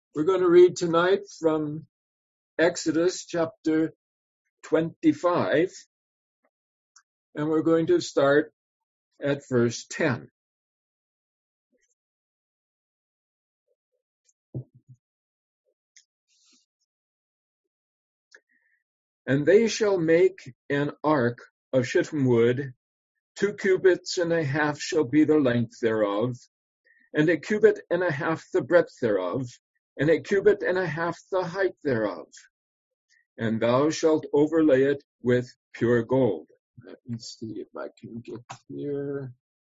We're going to read tonight from Exodus chapter 25, and we're going to start at verse 10. And they shall make an ark of shittim wood, 2 cubits and a half shall be the length thereof, and a cubit and a half the breadth thereof, and a cubit and a half the height thereof. And thou shalt overlay it with pure gold. Let me see if I can get here.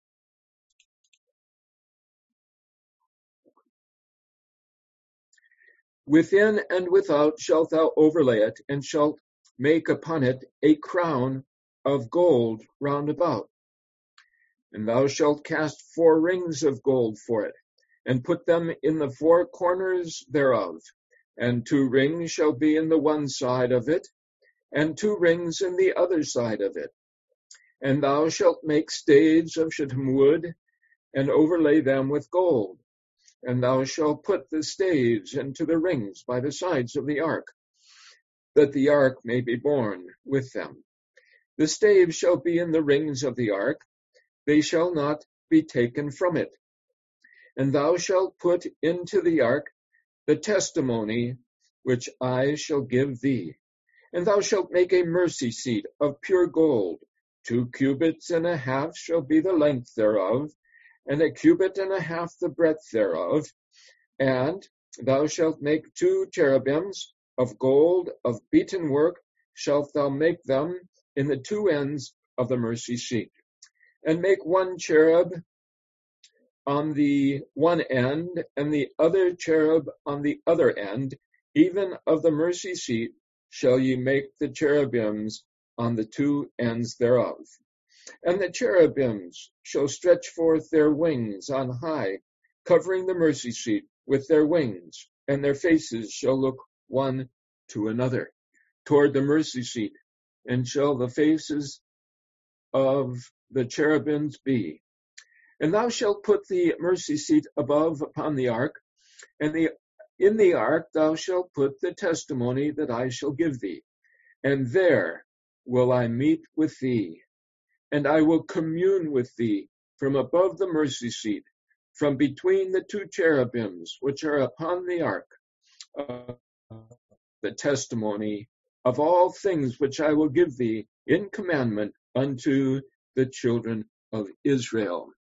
Within and without shalt thou overlay it, and shalt make upon it a crown of gold round about. And thou shalt cast 4 rings of gold for it, and put them in the 4 corners thereof. And 2 rings shall be in the one side of it, and 2 rings in the other side of it. And thou shalt make staves of shittim wood, and overlay them with gold. And thou shalt put the staves into the rings by the sides of the ark, that the ark may be borne with them. The staves shall be in the rings of the ark, they shall not be taken from it. And thou shalt put into the ark the testimony which I shall give thee. And thou shalt make a mercy seat of pure gold. 2 cubits and a half shall be the length thereof, and a cubit and a half the breadth thereof. And thou shalt make 2 cherubims of gold of beaten work, shalt thou make them in the 2 ends of the mercy seat. And make 1 cherub on the one end, and the other cherub on the other end, even of the mercy seat shall ye make the cherubims on the 2 ends thereof. And the cherubims shall stretch forth their wings on high, covering the mercy seat with their wings, and their faces shall look one to another toward the mercy seat, and shall the faces of the cherubims be. And thou shalt put the mercy seat above upon the ark, and in the ark thou shalt put the testimony that I shall give thee. And there will I meet with thee, and I will commune with thee from above the mercy seat, from between the 2 cherubims which are upon the ark, the testimony of all things which I will give thee in commandment unto the children of Israel.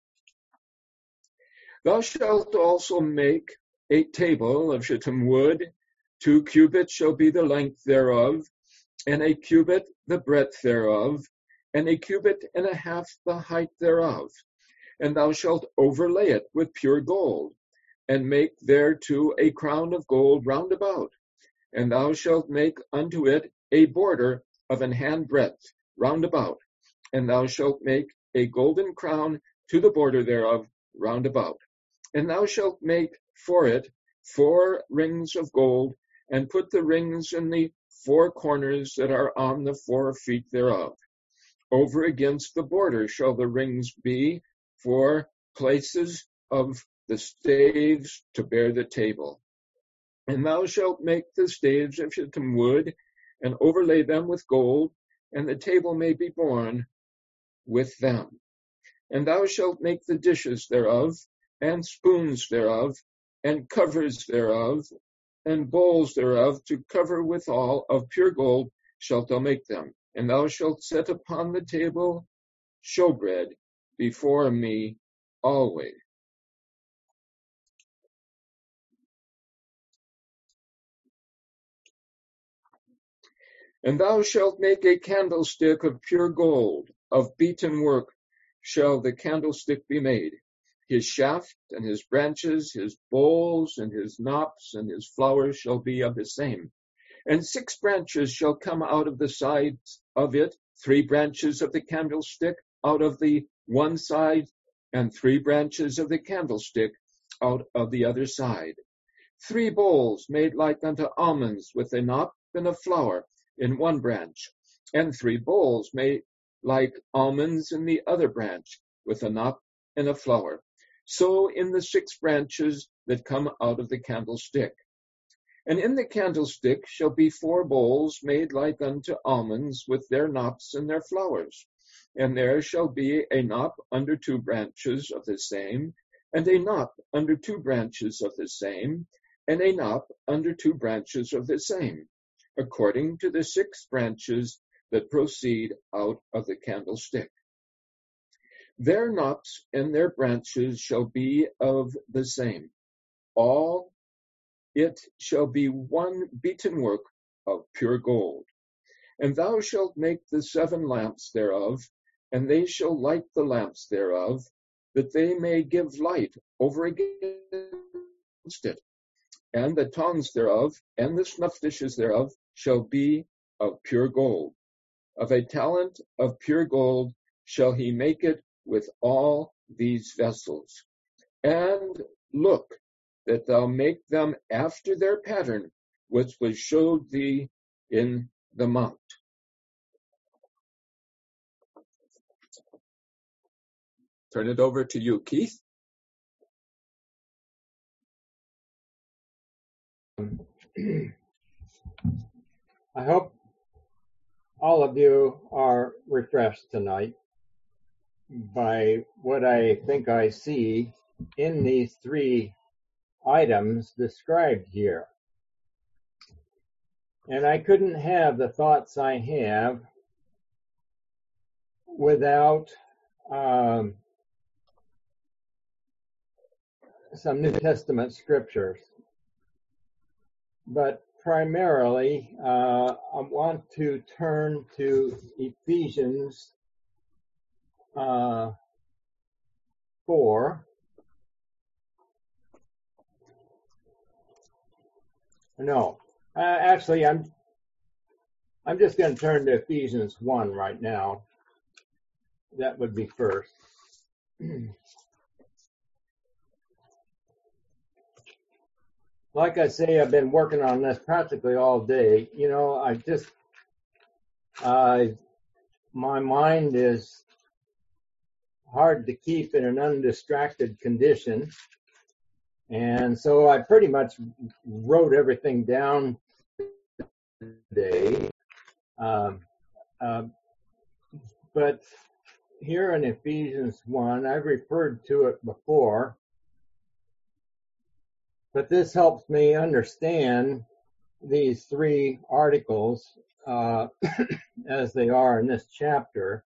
Thou shalt also make a table of shittim wood, 2 cubits shall be the length thereof, and a cubit the breadth thereof, and a cubit and a half the height thereof. And thou shalt overlay it with pure gold, and make thereto a crown of gold round about. And thou shalt make unto it a border of an hand breadth round about. And thou shalt make a golden crown to the border thereof round about. And thou shalt make for it 4 rings of gold, and put the rings in the 4 corners that are on the 4 feet thereof. Over against the border shall the rings be for places of the staves to bear the table. And thou shalt make the staves of shittim wood, and overlay them with gold, and the table may be borne with them. And thou shalt make the dishes thereof, and spoons thereof, and covers thereof, and bowls thereof, to cover withal of pure gold shalt thou make them. And thou shalt set upon the table showbread before me always. And thou shalt make a candlestick of pure gold, of beaten work shall the candlestick be made. His shaft and his branches, his bowls and his knops and his flowers shall be of the same. And 6 branches shall come out of the sides of it, 3 branches of the candlestick out of the one side, and 3 branches of the candlestick out of the other side. 3 bowls made like unto almonds, with a knop and a flower in one branch, and 3 bowls made like almonds in the other branch, with a knop and a flower. So in the 6 branches that come out of the candlestick. And in the candlestick shall be 4 bowls made like unto almonds, with their knops and their flowers. And there shall be a knop under 2 branches of the same, and a knop under 2 branches of the same, and a knop under 2 branches of the same, according to the 6 branches that proceed out of the candlestick. Their knops and their branches shall be of the same. All it shall be one beaten work of pure gold. And thou shalt make the 7 lamps thereof, and they shall light the lamps thereof, that they may give light over against it. And the tongs thereof, and the snuff dishes thereof, shall be of pure gold. Of a talent of pure gold shall he make it with all these vessels. And look, that thou make them after their pattern, which was showed thee in the mount. Turn it over to you, Keith. I hope all of you are refreshed tonight by what I think I see in these 3 items described here. And I couldn't have the thoughts I have without some New Testament scriptures. But primarily, I want to turn to Ephesians 4. No, actually, I'm just going to turn to Ephesians 1 right now. That would be first. Like I say, I've been working on this practically all day. You know, my mind is hard to keep in an undistracted condition. And so I pretty much wrote everything down today. But here in Ephesians 1, I've referred to it before, but this helps me understand these 3 articles as they are in this chapter.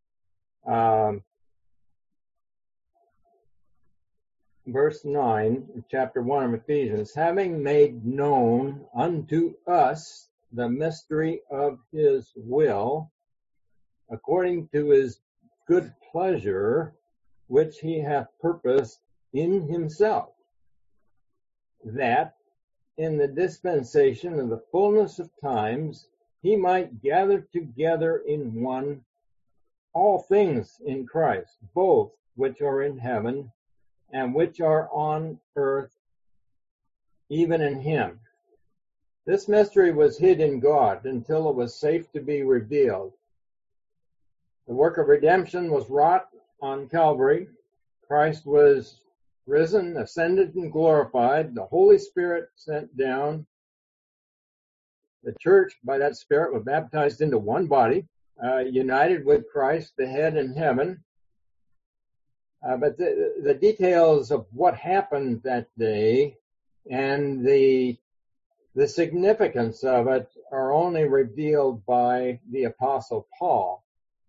Verse 9, chapter 1 of Ephesians, having made known unto us the mystery of his will, according to his good pleasure, which he hath purposed in himself, that in the dispensation of the fullness of times he might gather together in one all things in Christ, both which are in heaven and which are on earth, even in him. This mystery was hid in God until it was safe to be revealed. The work of redemption was wrought on Calvary. Christ was risen, ascended, and glorified. The Holy Spirit sent down. The church, by that Spirit, was baptized into one body, united with Christ, the head in heaven. But the details of what happened that day and the significance of it are only revealed by the Apostle Paul.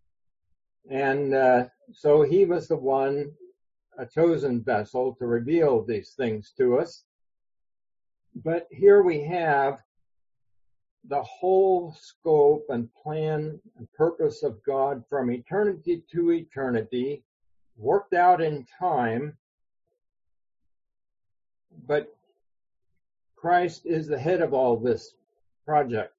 And so he was the one, a chosen vessel, to reveal these things to us. But here we have the whole scope and plan and purpose of God from eternity to eternity, worked out in time, but Christ is the head of all this project.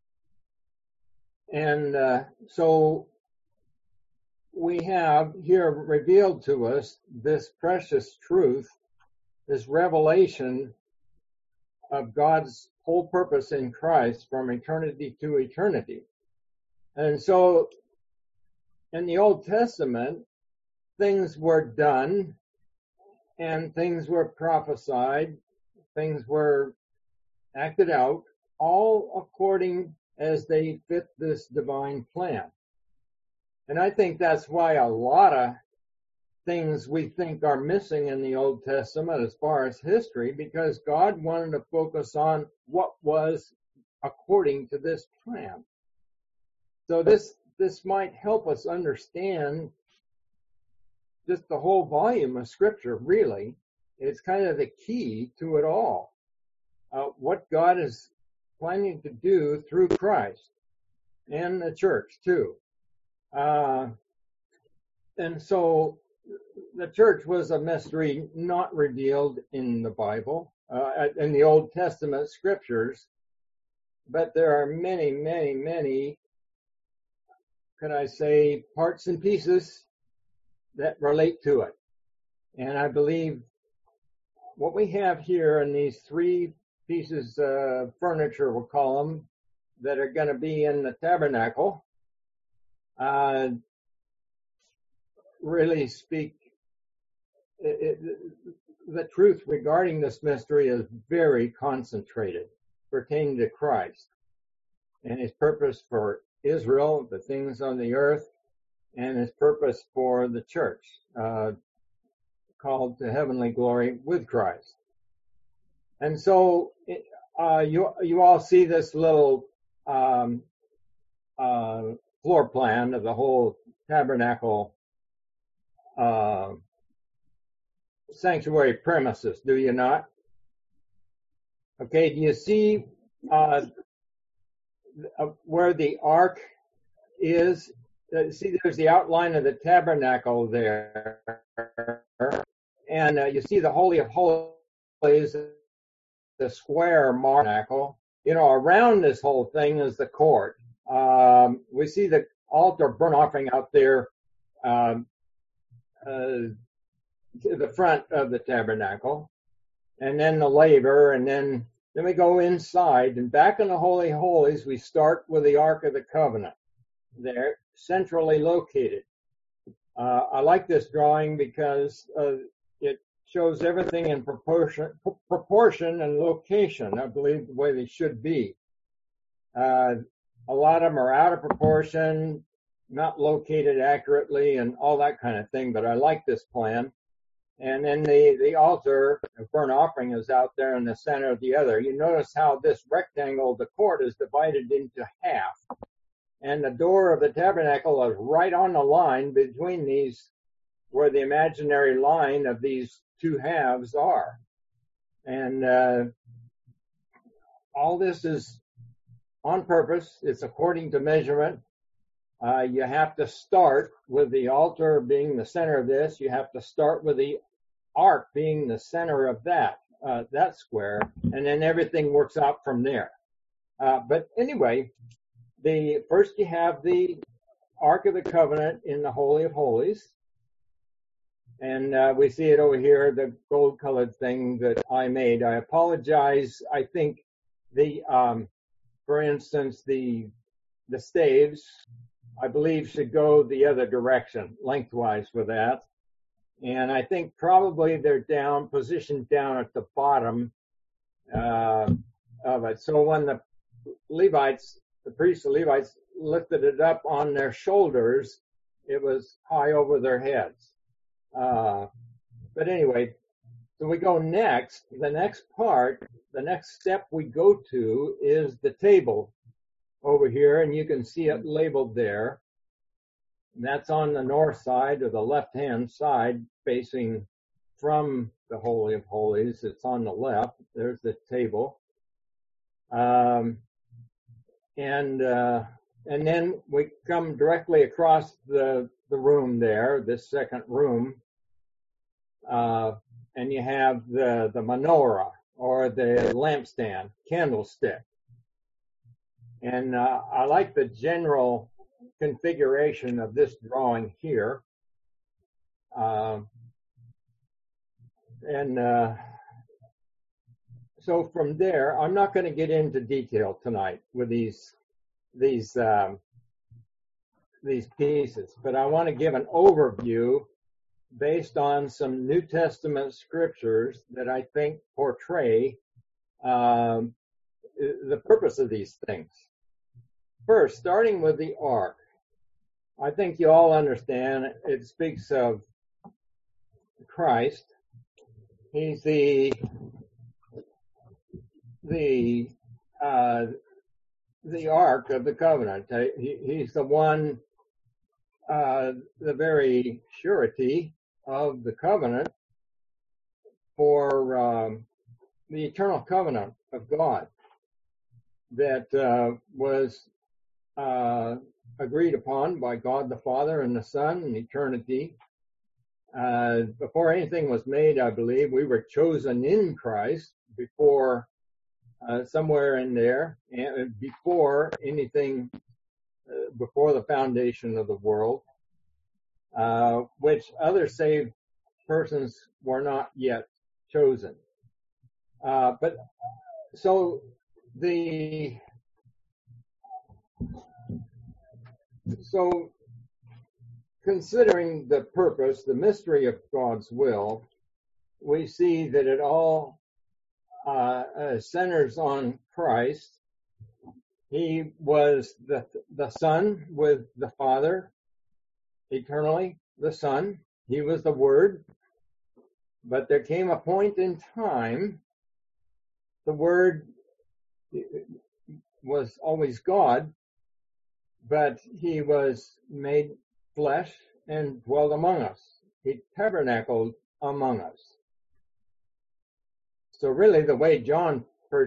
And so we have here revealed to us this precious truth, this revelation of God's whole purpose in Christ from eternity to eternity. And so in the Old Testament, things were done and things were prophesied, things were acted out, all according as they fit this divine plan. And I think that's why a lot of things we think are missing in the Old Testament as far as history, because God wanted to focus on what was according to this plan. So this might help us understand just the whole volume of Scripture, really. It's kind of the key to it all. What God is planning to do through Christ and the church, too. And so the church was a mystery not revealed in the Bible, in the Old Testament Scriptures, but there are many, many, many, could I say, parts and pieces that relate to it. And I believe what we have here in these three pieces of furniture, we'll call them, that are going to be in the tabernacle, really speak, the truth regarding this mystery is very concentrated, pertaining to Christ and his purpose for Israel, the things on the earth, and his purpose for the church, called to heavenly glory with Christ. And so you all see this little floor plan of the whole tabernacle sanctuary premises, do you not? Okay, do you see where the ark is? See, there's the outline of the tabernacle there, and you see the Holy of Holies, the square tabernacle. You know, around this whole thing is the court. We see the altar burnt offering out there to the front of the tabernacle, and then the laver, and then we go inside, and back in the Holy of Holies, we start with the Ark of the Covenant. They're centrally located. I like this drawing because it shows everything in proportion and location, I believe, the way they should be. A lot of them are out of proportion, not located accurately, and all that kind of thing, but I like this plan. And then the altar of burnt offering is out there in the center of the other. You notice how this rectangle, the court, is divided into half. And the door of the tabernacle is right on the line between these, where the imaginary line of these two halves are. And all this is on purpose. It's according to measurement. You have to start with the altar being the center of this. You have to start with the ark being the center of that square, and then everything works out from there. But anyway, first you have the Ark of the Covenant in the Holy of Holies, and we see it over here, the gold-colored thing that I made. I apologize. I think for instance, the staves, I believe, should go the other direction, lengthwise with that. And I think probably they're positioned down at the bottom of it. So when the priests and Levites lifted it up on their shoulders, it was high over their heads. But anyway, so we go next. The next part, the next step we go to is the table over here, and you can see it labeled there. And that's on the north side, or the left-hand side, facing from the Holy of Holies. It's on the left. There's the table. And then we come directly across the room there, this second room, and you have the menorah, or the lampstand, candlestick. And I like the general configuration of this drawing here. So from there, I'm not going to get into detail tonight with these pieces, but I want to give an overview based on some New Testament scriptures that I think portray the purpose of these things. First, starting with the ark. I think you all understand it speaks of Christ. He's the ark of the covenant. He's the one, the very surety of the covenant for the eternal covenant of God that was agreed upon by God the Father and the Son in eternity. Before anything was made, I believe, we were chosen in Christ before somewhere in there, and before anything, before the foundation of the world, which other saved persons were not yet chosen. But so considering the purpose, the mystery of God's will, we see that it all centers on Christ. He was the Son with the Father, eternally the Son. He was the Word. But there came a point in time, the Word was always God, but he was made flesh and dwelt among us. He tabernacled among us. So really the way John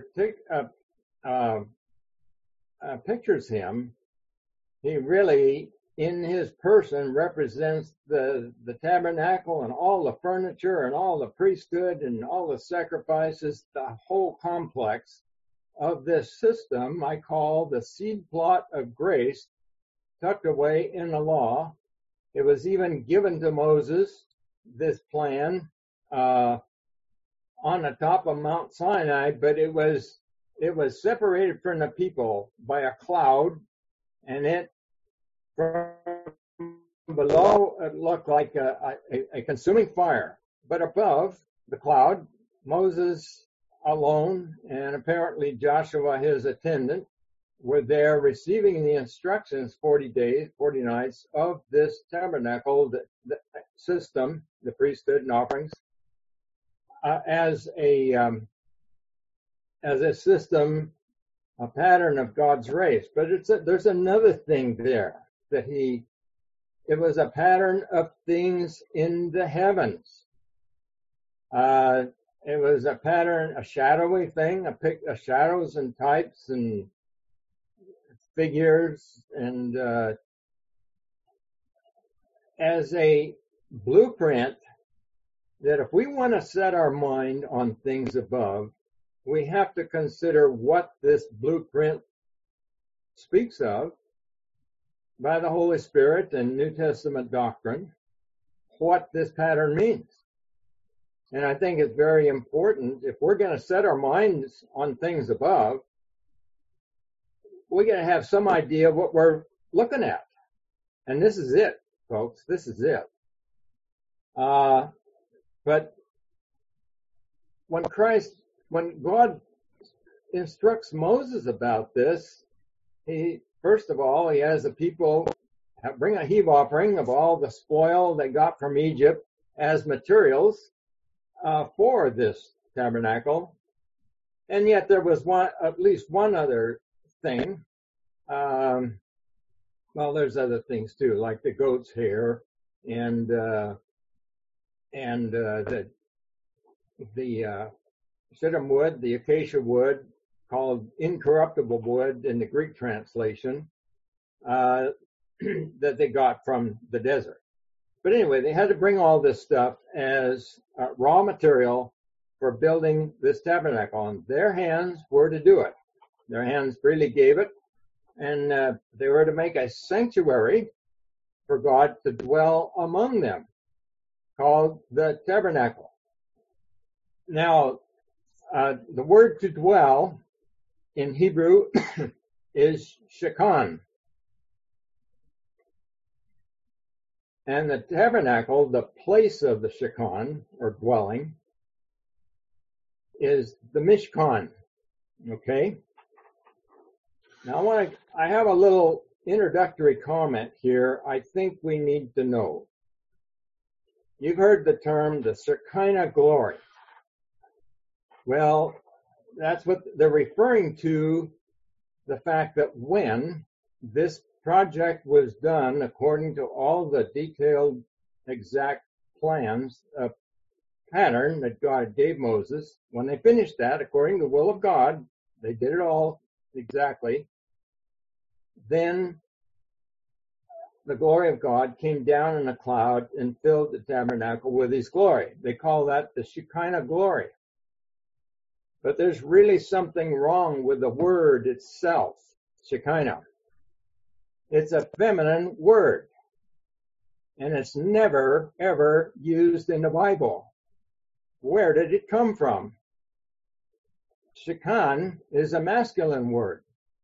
pictures him, he really in his person represents the tabernacle and all the furniture and all the priesthood and all the sacrifices, the whole complex of this system I call the seed plot of grace tucked away in the law. It was even given to Moses, this plan, on the top of Mount Sinai, but it was separated from the people by a cloud, and it from below it looked like a consuming fire, but above the cloud, Moses alone and apparently Joshua, his attendant, were there receiving the instructions 40 days, 40 nights of this tabernacle, the system, the priesthood and offerings, as a system, a pattern of God's race. But there's another thing there, that it was a pattern of things in the heavens. It was a pattern, a shadowy thing, a shadows and types and figures, and as a blueprint that if we want to set our mind on things above, we have to consider what this blueprint speaks of by the Holy Spirit and New Testament doctrine, what this pattern means. And I think it's very important, if we're going to set our minds on things above, we're going to have some idea of what we're looking at. And this is it, folks. This is it. But when God instructs Moses about this, first of all, he has the people bring a heave offering of all the spoil they got from Egypt as materials for this tabernacle. And yet there was at least one other thing. Well, there's other things too, like the goat's hair and the shittim wood, the acacia wood, called incorruptible wood in the Greek translation, that they got from the desert. But anyway, they had to bring all this stuff as raw material for building this tabernacle, and their hands were to do it. Their hands freely gave it, and they were to make a sanctuary for God to dwell among them, called the tabernacle. Now, the word to dwell in Hebrew is shekan. And the tabernacle, the place of the shekan, or dwelling, is the mishkan. Okay? Now I have a little introductory comment here I think we need to know. You've heard the term the Shekinah glory. Well, that's what they're referring to, the fact that when this project was done according to all the detailed exact plans, pattern that God gave Moses, when they finished that according to the will of God, they did it all exactly, then the glory of God came down in a cloud and filled the tabernacle with his glory. They call that the Shekinah glory. But there's really something wrong with the word itself, Shekinah. It's a feminine word, and it's never, ever used in the Bible. Where did it come from? Shekan is a masculine word.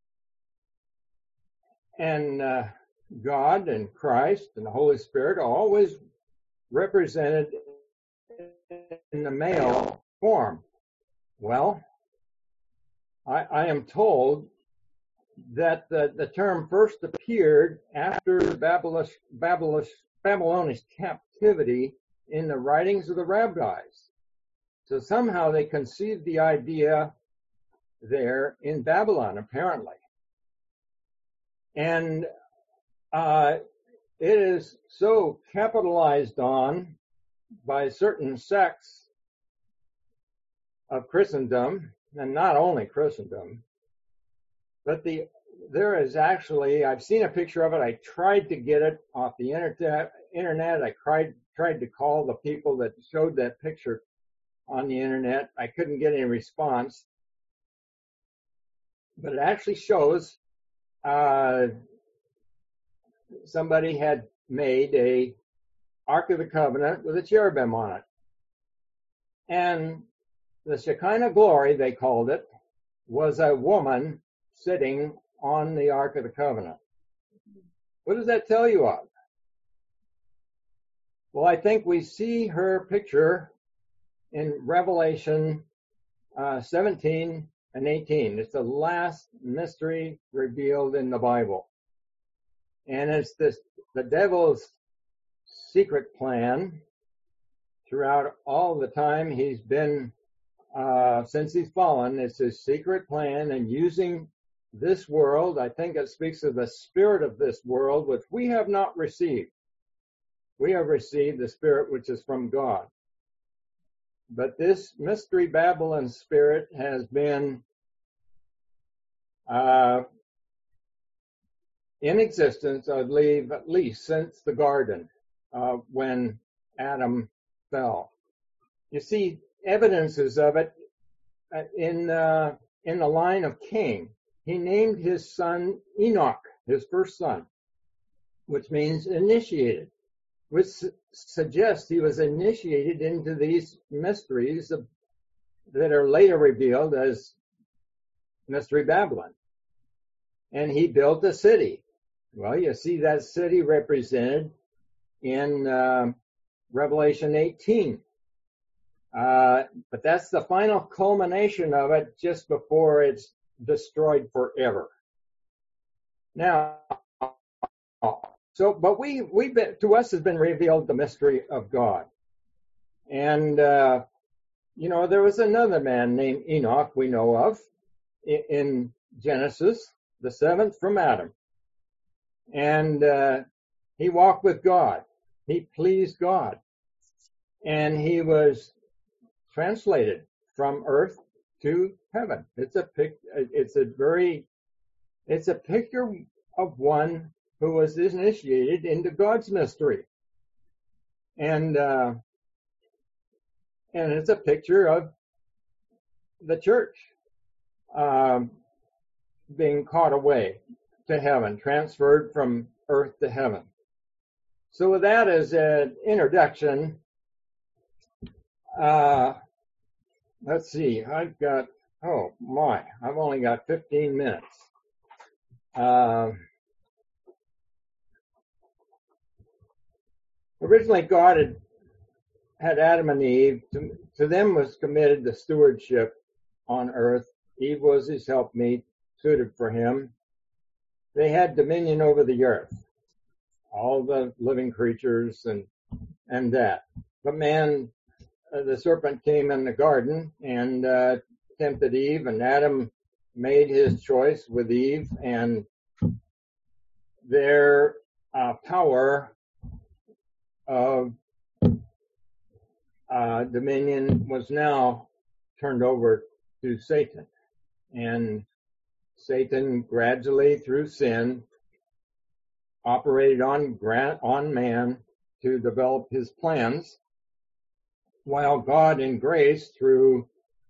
And God and Christ and the Holy Spirit are always represented in the male form. Well, I am told that the term first appeared after Babylonish captivity in the writings of the rabbis. So somehow they conceived the idea there in Babylon, apparently. And it is so capitalized on by certain sects of Christendom, and not only Christendom, but there is actually, I've seen a picture of it. I tried to get it off the internet. I tried to call the people that showed that picture on the internet. I couldn't get any response. But it actually shows somebody had made a Ark of the Covenant with a cherubim on it. And the Shekinah glory, they called it, was a woman sitting on the Ark of the Covenant. What does that tell you of? Well, I think we see her picture in Revelation 17 and 18. It's the last mystery revealed in the Bible. And it's the devil's secret plan throughout all the time he's been, since he's fallen. It's his secret plan, and using this world, I think it speaks of the spirit of this world, which we have not received. We have received the spirit which is from God. But this mystery Babylon spirit has been in existence, I believe, at least since the garden, when Adam fell. You see evidences of it in the line of Cain. He named his son Enoch, his first son, which means initiated, which suggests he was initiated into these mysteries that are later revealed as Mystery Babylon. And he built a city. Well, you see that city represented in Revelation 18. But that's the final culmination of it just before it's destroyed forever. Now, but we've been, to us has been revealed the mystery of God. And, there was another man named Enoch we know of in Genesis, the seventh from Adam. And he walked with God. He pleased God. And he was translated from earth to heaven. It's a picture of one who was initiated into God's mystery. And it's a picture of the church being caught away to heaven, transferred from earth to heaven. So with that as an introduction, let's see, I've only got 15 minutes. Originally, God had Adam and Eve. To them was committed the stewardship on earth. Eve was his helpmeet, suited for him. they had dominion over the earth, all the living creatures and that. But man, the serpent came in the garden and tempted Eve, and Adam made his choice with Eve, and their power of dominion was now turned over to Satan. And Satan gradually, through sin, operated on man to develop his plans, while God in grace, through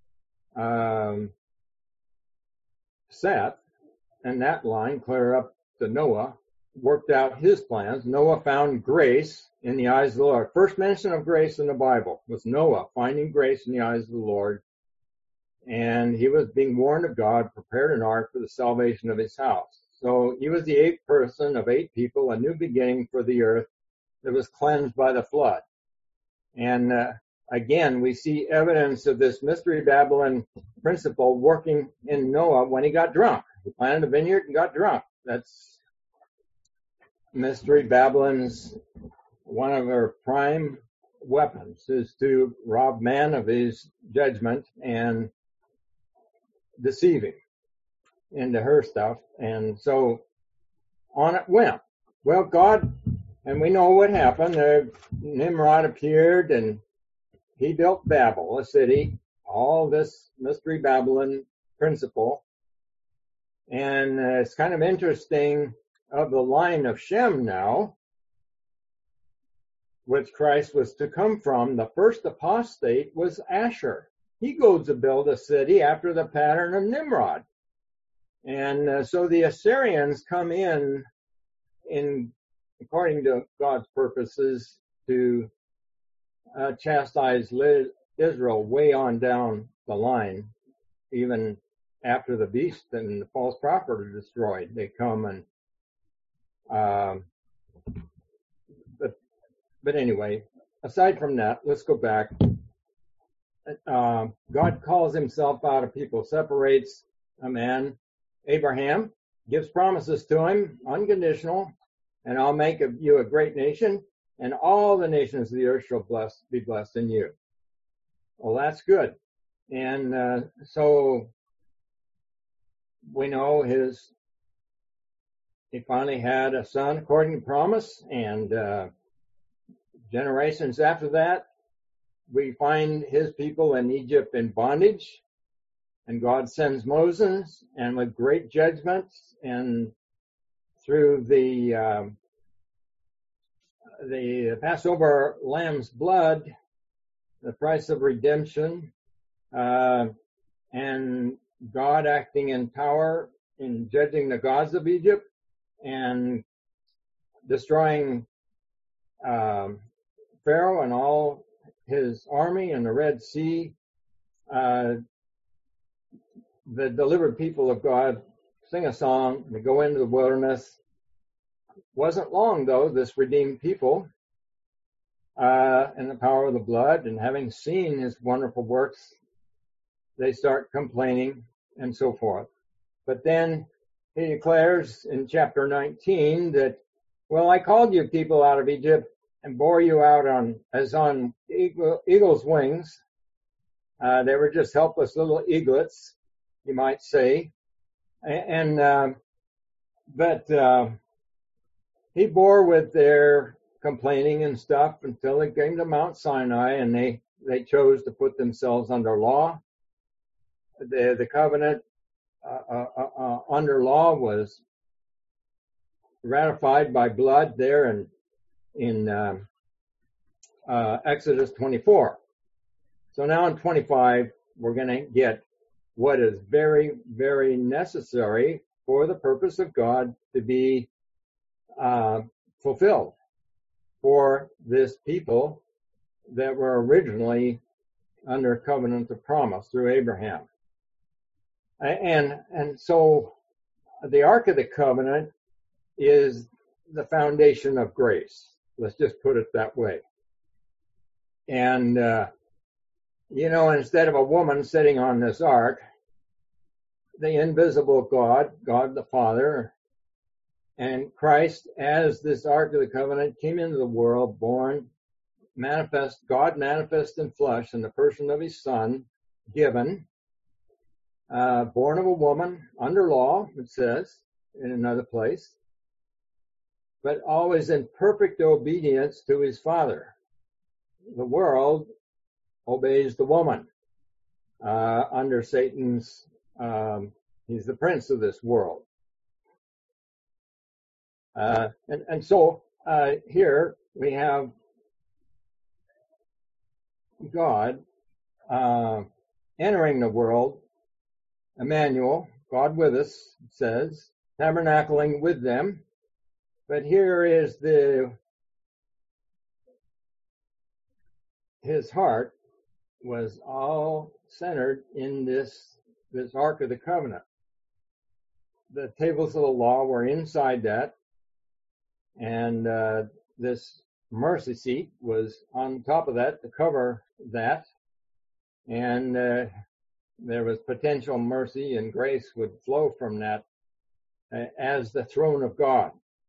Seth and that line clear up to Noah, worked out his plans. Noah found grace in the eyes of the Lord. First mention of grace in the Bible was Noah finding grace in the eyes of the Lord. And he was being warned of God, prepared an ark for the salvation of his house. So he was the 8th person of 8 people, a new beginning for the earth that was cleansed by the flood. And again, we see evidence of this Mystery Babylon principle working in Noah when he got drunk. He planted a vineyard and got drunk. That's Mystery Babylon's one of her prime weapons, is to rob man of his judgment and deceive him into her stuff. And so on it went. Well, God, and we know what happened. Nimrod appeared and he built Babel, a city, all this Mystery Babylon principle. And it's kind of interesting, of the line of Shem now, which Christ was to come from, the first apostate was Asher. He goes to build a city after the pattern of Nimrod. And so the Assyrians come in according to God's purposes, to chastise Israel way on down the line, even after the beast and the false prophet are destroyed. They come and but anyway, aside from that, let's go back. God calls himself out of people, separates a man, Abraham, gives promises to him, unconditional, and I'll make of you a great nation, and all the nations of the earth shall be blessed in you. Well, that's good. And so we know he finally had a son according to promise, and generations after that, we find his people in Egypt in bondage, and God sends Moses, and with great judgments, and through the Passover lamb's blood, the price of redemption, and God acting in power in judging the gods of Egypt and destroying Pharaoh and all his army in the Red Sea. The delivered people of God sing a song, they go into the wilderness. Wasn't long though, this redeemed people, and the power of the blood, and having seen his wonderful works, they start complaining and so forth. But then he declares in chapter 19 that, well, I called you people out of Egypt and bore you out as on eagle's wings. They were just helpless little eaglets, you might say. But he bore with their complaining and stuff until they came to Mount Sinai, and they chose to put themselves under law. The covenant under law was ratified by blood there in Exodus 24. So now in 25, we're going to get what is very, very necessary for the purpose of God to be fulfilled for this people that were originally under covenant of promise through Abraham. And so the Ark of the Covenant is the foundation of grace. Let's just put it that way. And, instead of a woman sitting on this ark, the invisible God, God the Father, And Christ, as this Ark of the Covenant, came into the world, born, God manifest in flesh in the person of his Son, given, born of a woman, under law, it says in another place, but always in perfect obedience to his Father. The world obeys the woman under Satan's, he's the prince of this world. So here we have God entering the world, Emmanuel, God with us, it says, tabernacling with them. But here is his heart was all centered in this Ark of the Covenant. The tables of the law were inside that, and this mercy seat was on top of that to cover that, and there was potential mercy and grace would flow from that as the throne of God.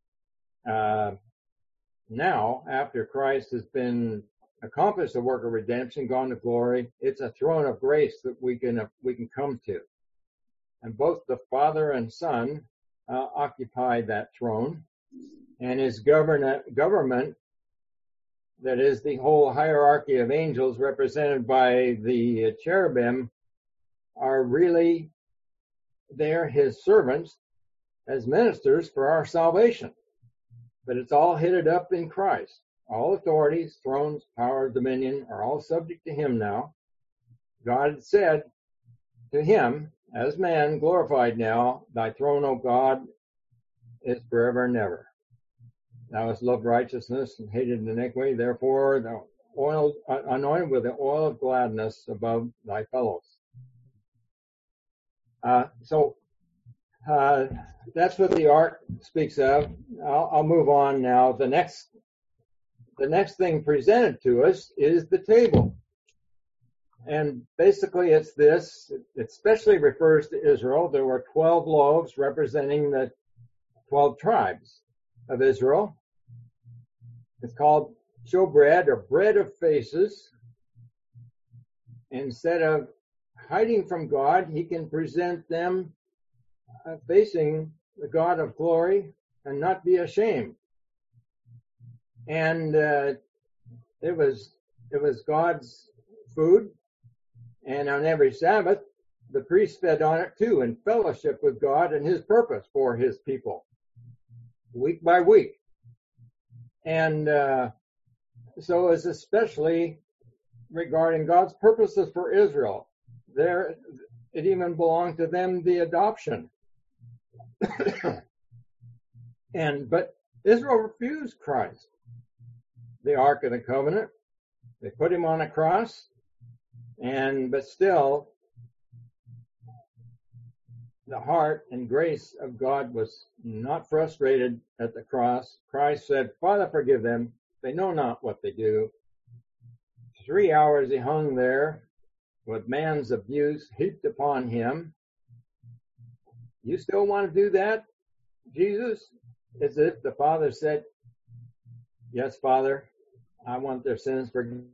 Now, after Christ has been accomplished the work of redemption, gone to glory, it's a throne of grace that we can come to. And both the Father and Son occupy that throne, and his government, that is the whole hierarchy of angels represented by the cherubim, are really they're his servants as ministers for our salvation. But it's all headed up in Christ. All authorities, thrones, power, dominion are all subject to him now. God said to him, as man glorified now, thy throne, O God, is forever and ever. Thou hast loved righteousness and hated iniquity, therefore thou anointed with the oil of gladness above thy fellows. That's what the ark speaks of. I'll move on now. The next thing presented to us is the table. And basically it's this. It especially refers to Israel. There were 12 loaves representing the 12 tribes of Israel. It's called showbread, or bread of faces. Instead of hiding from God, he can present them facing the God of glory and not be ashamed. And it was God's food, and on every Sabbath the priest fed on it too, in fellowship with God and his purpose for his people, week by week. And so it's especially regarding God's purposes for Israel. It even belonged to them, the adoption. But Israel refused Christ, the Ark of the Covenant. They put him on a cross, but still the heart and grace of God was not frustrated at the cross. Christ said, Father, forgive them. They know not what they do. 3 hours he hung there with man's abuse heaped upon him. You still want to do that, Jesus? As if the Father said, yes, Father, I want their sins forgiven.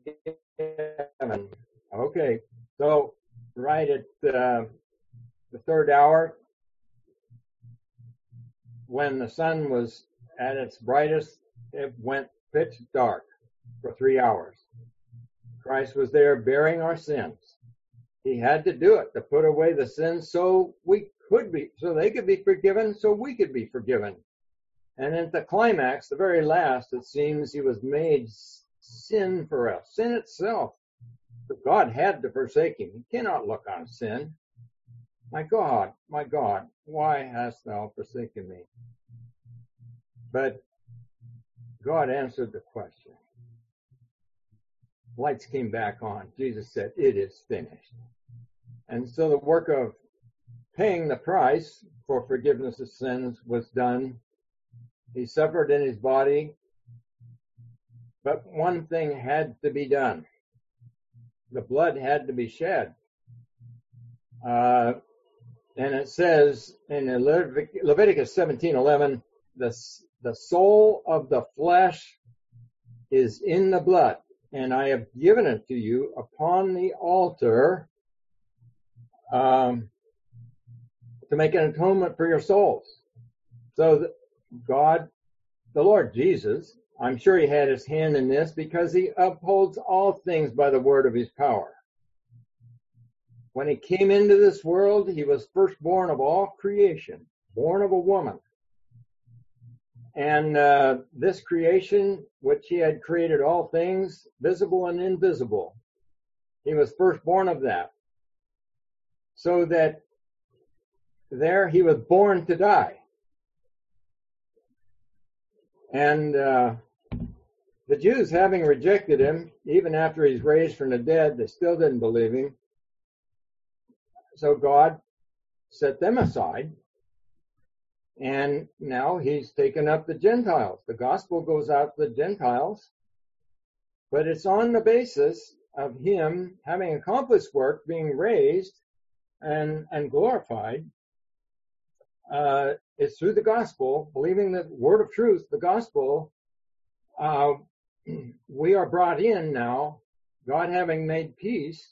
Okay, so right at the third hour, when the sun was at its brightest, it went pitch dark for 3 hours. Christ was there bearing our sins. He had to do it to put away the sins so they could be forgiven, so we could be forgiven. And at the climax, the very last, it seems he was made sin for us, sin itself. But God had to forsake him. He cannot look on sin. My God, why hast thou forsaken me? But God answered the question. Lights came back on. Jesus said, it is finished. And so the work of paying the price for forgiveness of sins was done. He suffered in his body, but one thing had to be done. The blood had to be shed. And it says in Leviticus 17:11 the soul of the flesh is in the blood, and I have given it to you upon the altar to make an atonement for your souls. So God, the Lord Jesus, I'm sure he had his hand in this because he upholds all things by the word of his power. When he came into this world, he was firstborn of all creation, born of a woman. And this creation, which he had created all things, visible and invisible, he was firstborn of that. So that there he was born to die. And the Jews, having rejected him, even after he's raised from the dead, they still didn't believe him. So God set them aside. And now he's taken up the Gentiles. The gospel goes out to the Gentiles. But it's on the basis of him having accomplished work, being raised and glorified. It's through the gospel, believing the word of truth, the gospel, we are brought in now, God having made peace,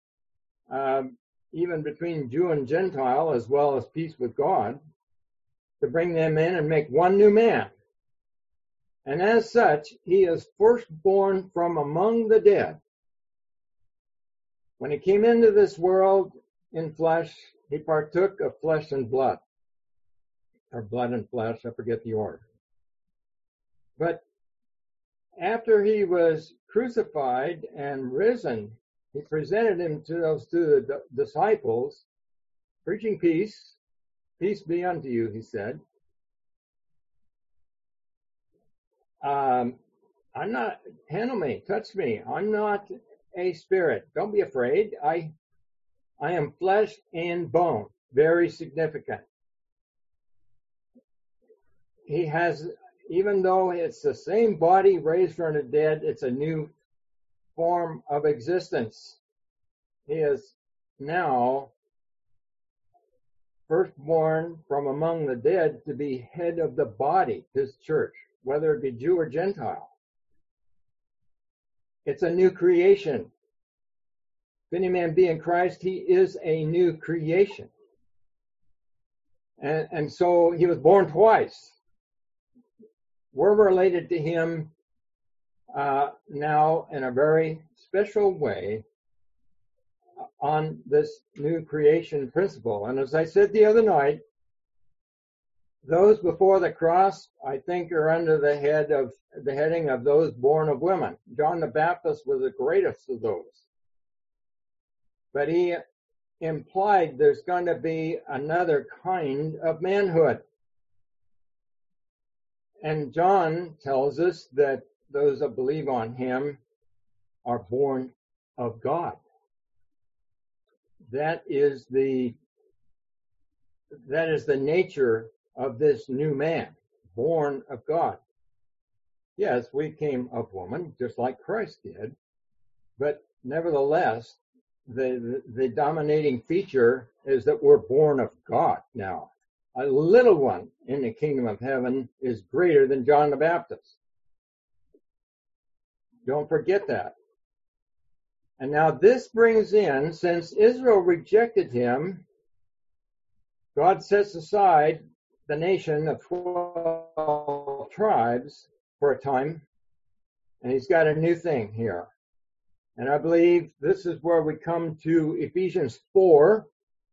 even between Jew and Gentile, as well as peace with God, to bring them in and make one new man. And as such, he is firstborn from among the dead. When he came into this world in flesh, he partook of flesh and blood. Or blood and flesh, I forget the order. But after he was crucified and risen, he presented himself to the disciples, preaching peace. Peace be unto you, he said. I'm not, handle me, touch me. I'm not a spirit. Don't be afraid. I am flesh and bone. Very significant. He has, even though it's the same body raised from the dead, it's a new form of existence. He is now firstborn from among the dead to be head of the body, his church, whether it be Jew or Gentile. It's a new creation. If any man be in Christ, he is a new creation. And so he was born twice. We're related to him now in a very special way on this new creation principle. And as I said the other night, those before the cross, I think, are under the heading of those born of women. John the Baptist was the greatest of those. But he implied there's going to be another kind of manhood. And John tells us that those that believe on him are born of God. That is the nature of this new man, born of God. Yes, we came of woman, just like Christ did, but nevertheless, the dominating feature is that we're born of God now. A little one in the kingdom of heaven is greater than John the Baptist. Don't forget that. And now this brings in, since Israel rejected him, God sets aside the nation of 12 tribes for a time, and he's got a new thing here. And I believe this is where we come to Ephesians 4,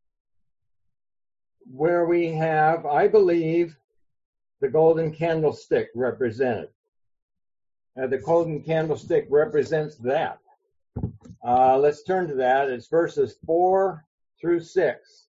where we have, I believe, the golden candlestick represented. The golden candlestick represents that. Let's turn to that. It's verses 4 through 6.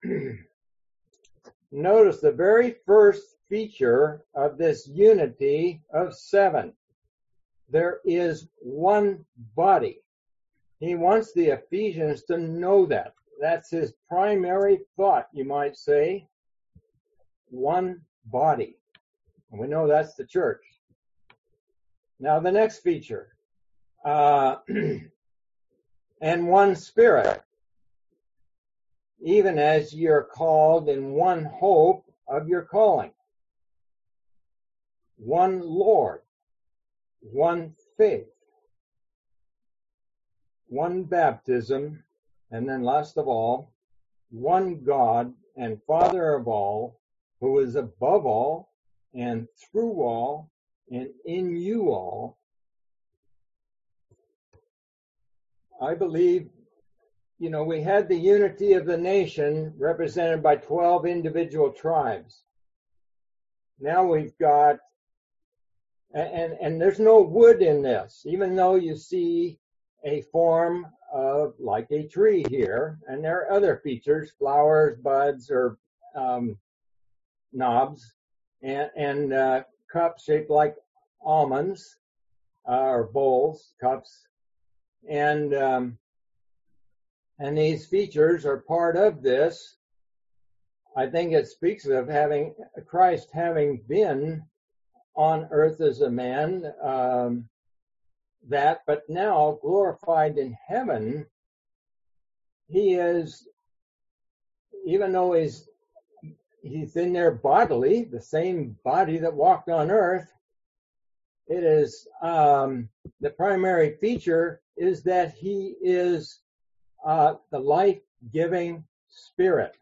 Notice the very first feature of this unity of 7. There is one body. He wants the Ephesians to know that. That's his primary thought, you might say. One body. And we know that's the church. Now the next feature. And one spirit, even as you're called in one hope of your calling. one Lord, one faith, one baptism, and then last of all, one God and Father of all, who is above all and through all and in you all. I believe, we had the unity of the nation represented by 12 individual tribes. Now we've got, and there's no wood in this, even though you see a form of like a tree here, and there are other features, flowers, buds, or knobs, and cups shaped like almonds, or bowls, cups, and these features are part of this. I think it speaks of Christ having been on earth as a man, but now glorified in heaven. He is, even though he's in there bodily, the same body that walked on earth, it is, the primary feature is that he is the life-giving Spirit.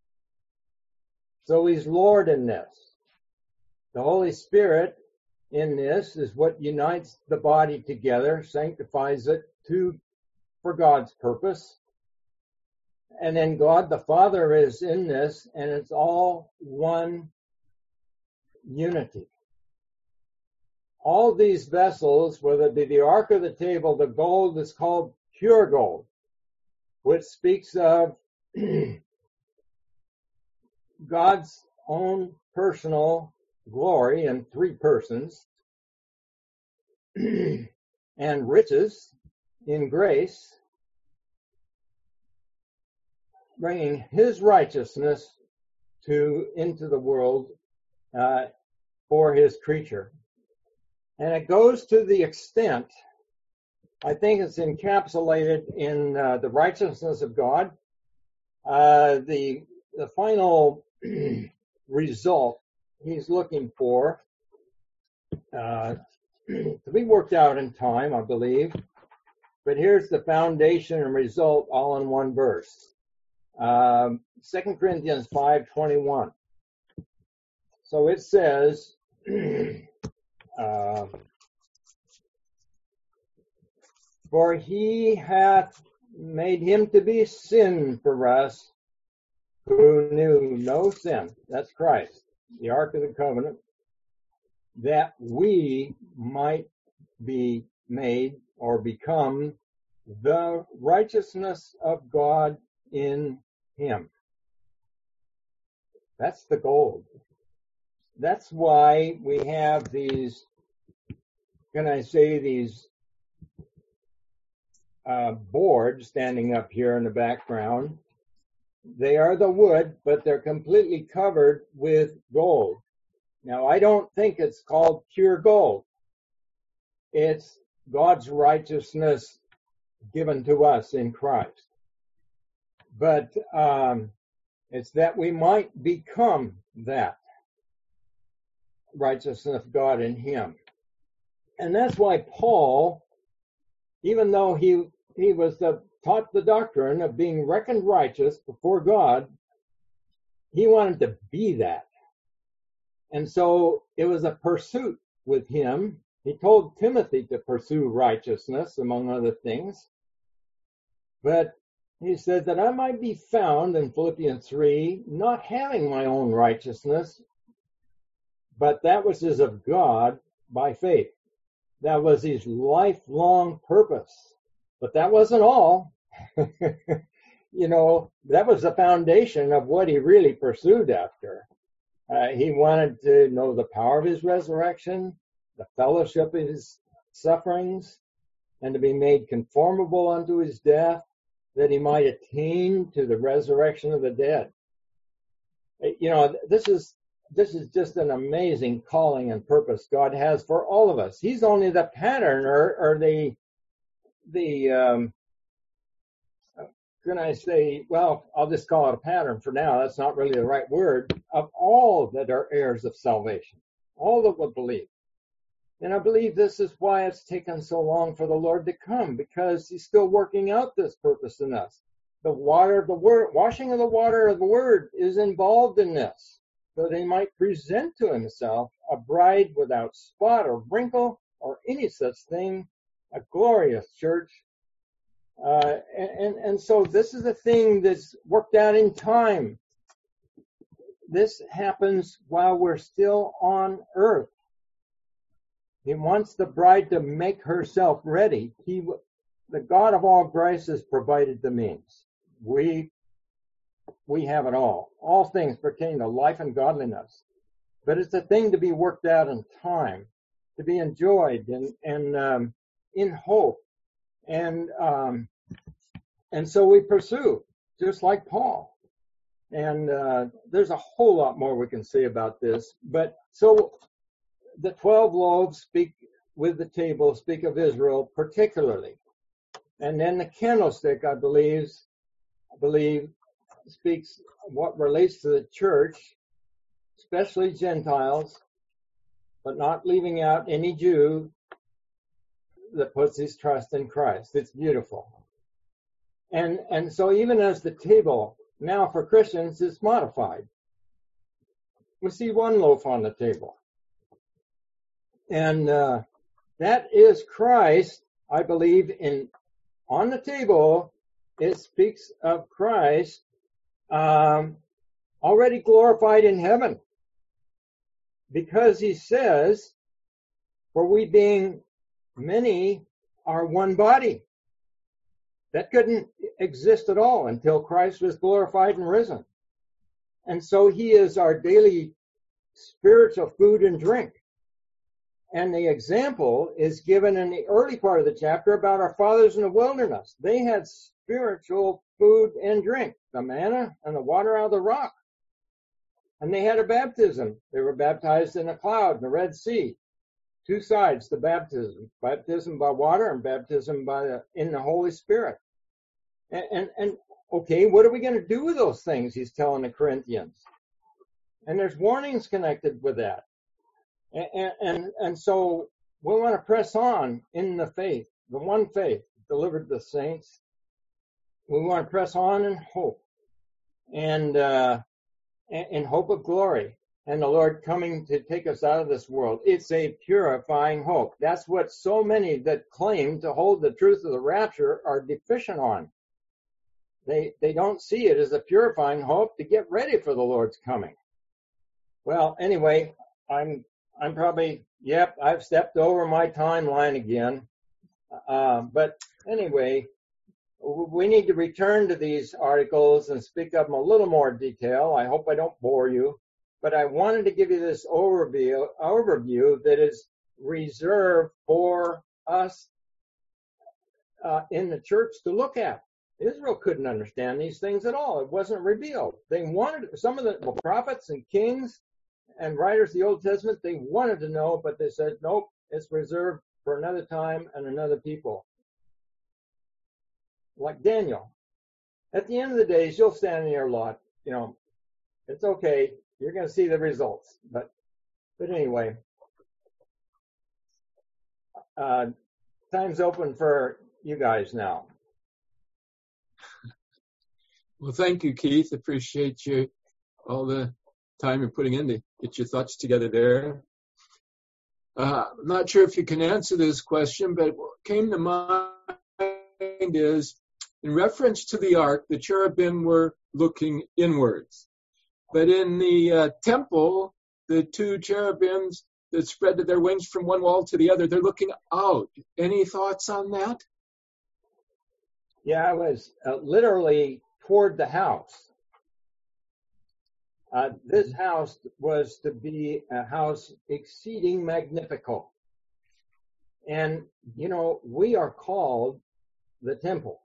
So he's Lord in this. The Holy Spirit in this is what unites the body together, sanctifies it for God's purpose. And then God the Father is in this, and it's all one unity. All these vessels, whether it be the ark or the table, the gold is called pure gold, which speaks of God's own personal glory in three persons, and riches in grace, bringing his righteousness into the world for his creature. And it goes to the extent, I think it's encapsulated in the righteousness of God. The final result he's looking for to be worked out in time, I believe. But here's the foundation and result all in one verse. 2 Corinthians 5:21. So it says, for he hath made him to be sin for us who knew no sin. That's Christ, the Ark of the Covenant, that we might be made or become the righteousness of God in him. That's the gold. That's why we have these boards standing up here in the background. They are the wood, but they're completely covered with gold. Now, I don't think it's called pure gold. It's God's righteousness given to us in Christ. But it's that we might become that righteousness of God in him. And that's why Paul, even though he was taught the doctrine of being reckoned righteous before God, he wanted to be that. And so it was a pursuit with him. He told Timothy to pursue righteousness, among other things. But he said that I might be found, in Philippians 3, not having my own righteousness, but that which is of God by faith. That was his lifelong purpose. But that wasn't all. That was the foundation of what he really pursued after. He wanted to know the power of his resurrection, the fellowship of his sufferings, and to be made conformable unto his death, that he might attain to the resurrection of the dead. This is just an amazing calling and purpose God has for all of us. He's only the pattern or I'll just call it a pattern for now. That's not really the right word, of all that are heirs of salvation. all that will believe. And I believe this is why it's taken so long for the Lord to come, because he's still working out this purpose in us. The water of the word, washing of the water of the word is involved in this, so that he might present to himself a bride without spot or wrinkle or any such thing, a glorious church. And so this is a thing that's worked out in time. This happens while we're still on earth. He wants the bride to make herself ready. The God of all grace has provided the means. We have it all. All things pertain to life and godliness. But it's a thing to be worked out in time, to be enjoyed and in hope. And so we pursue, just like Paul. And there's a whole lot more we can say about this. But so the 12 loaves speak with the table, speak of Israel particularly. And then the candlestick, I believe, speaks what relates to the church, especially Gentiles, but not leaving out any Jew that puts his trust in Christ. It's beautiful. And so even as the table now for Christians is modified, we see one loaf on the table. And that is Christ, I believe, on the table. It speaks of Christ already glorified in heaven. Because he says, for we being many are one body. That couldn't exist at all until Christ was glorified and risen. And so he is our daily spiritual food and drink. And the example is given in the early part of the chapter about our fathers in the wilderness. They had spiritual food and drink, the manna and the water out of the rock. And they had a baptism. They were baptized in a cloud in the Red Sea. Two sides to baptism. Baptism by water and baptism in the Holy Spirit. And okay, what are we going to do with those things, he's telling the Corinthians? And there's warnings connected with that. And so we want to press on in the faith, the one faith delivered to the saints. We want to press on in hope and in hope of glory and the Lord coming to take us out of this world. It's a purifying hope. That's what so many that claim to hold the truth of the rapture are deficient on. They don't see it as a purifying hope to get ready for the Lord's coming. Well, anyway, I'm probably, I've stepped over my timeline again. But anyway, we need to return to these articles and speak of them a little more detail. I hope I don't bore you, but I wanted to give you this overview that is reserved for us in the church to look at. Israel couldn't understand these things at all. It wasn't revealed. They wanted, some of the prophets and kings and writers of the Old Testament, they wanted to know, but they said, nope, it's reserved for another time and another people. Like Daniel. At the end of the days, you'll stand in your lot. It's okay. You're going to see the results. But anyway, time's open for you guys now. Well, thank you, Keith. Appreciate you all the time you're putting in to get your thoughts together there. I'm not sure if you can answer this question, but what came to mind is, in reference to the ark, the cherubim were looking inwards. But in the temple, the two cherubims that spread their wings from one wall to the other, they're looking out. Any thoughts on that? Yeah, I was literally toward the house. This house was to be a house exceeding magnifical. And, we are called the temple.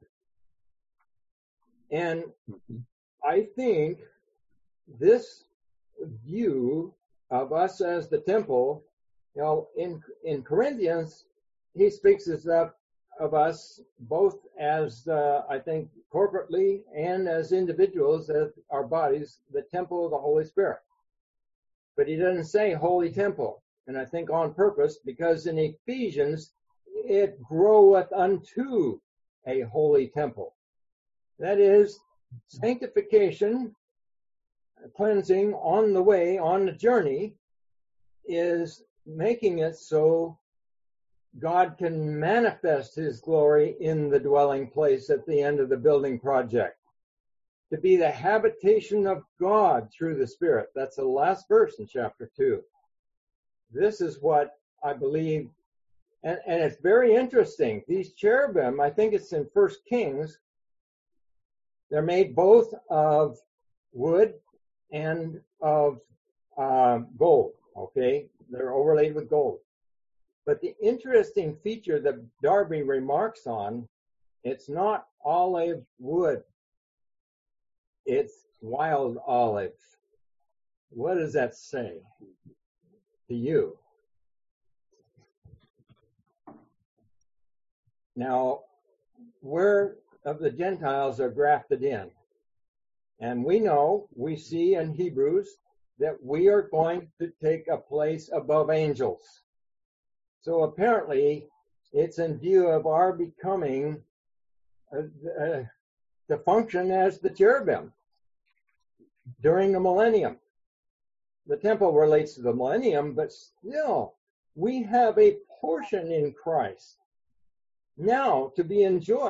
And I think this view of us as the temple, in Corinthians, he speaks of us both as, I think, corporately and as individuals, as our bodies, the temple of the Holy Spirit. But he doesn't say holy temple. And I think on purpose, because in Ephesians, it groweth unto a holy temple. That is, sanctification, cleansing on the way, on the journey, is making it so God can manifest his glory in the dwelling place at the end of the building project. To be the habitation of God through the Spirit. That's the last verse in chapter 2. This is what I believe, and it's very interesting. These cherubim, I think it's in 1 Kings, they're made both of wood and of gold, okay? They're overlaid with gold. But the interesting feature that Darby remarks on, it's not olive wood. It's wild olive. What does that say to you? Now, where of the Gentiles are grafted in? And we see in Hebrews that we are going to take a place above angels. So apparently, it's in view of our becoming to function as the cherubim during the millennium. The temple relates to the millennium, but still, we have a portion in Christ now to be enjoyed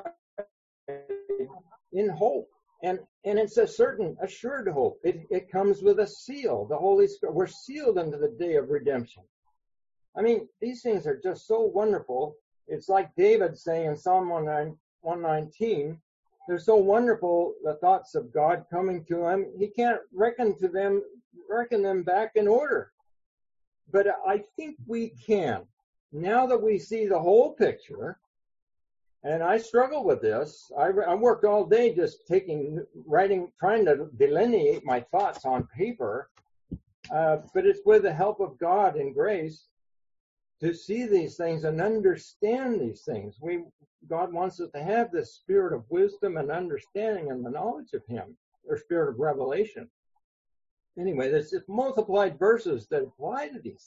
in hope. And it's a certain assured hope. It comes with a seal, the Holy Spirit. We're sealed unto the day of redemption. I mean, these things are just so wonderful. It's like David saying in Psalm 119, they're so wonderful, the thoughts of God coming to him. He can't reckon them back in order. But I think we can. Now that we see the whole picture, and I struggle with this. I worked all day just writing, trying to delineate my thoughts on paper. But it's with the help of God and grace to see these things and understand these things. God wants us to have this spirit of wisdom and understanding and the knowledge of him, or spirit of revelation. Anyway, there's just multiplied verses that apply to these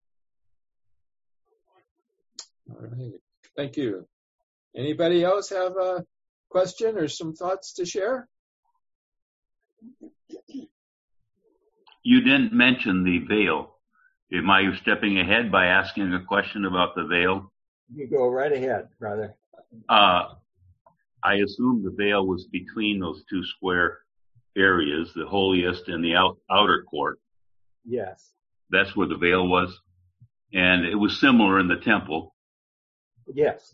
things. All right. Thank you. Anybody else have a question or some thoughts to share? You didn't mention the veil. Am I stepping ahead by asking a question about the veil? You go right ahead, brother. I assume the veil was between those two square areas, the holiest and the outer court. Yes. That's where the veil was. And it was similar in the temple. Yes.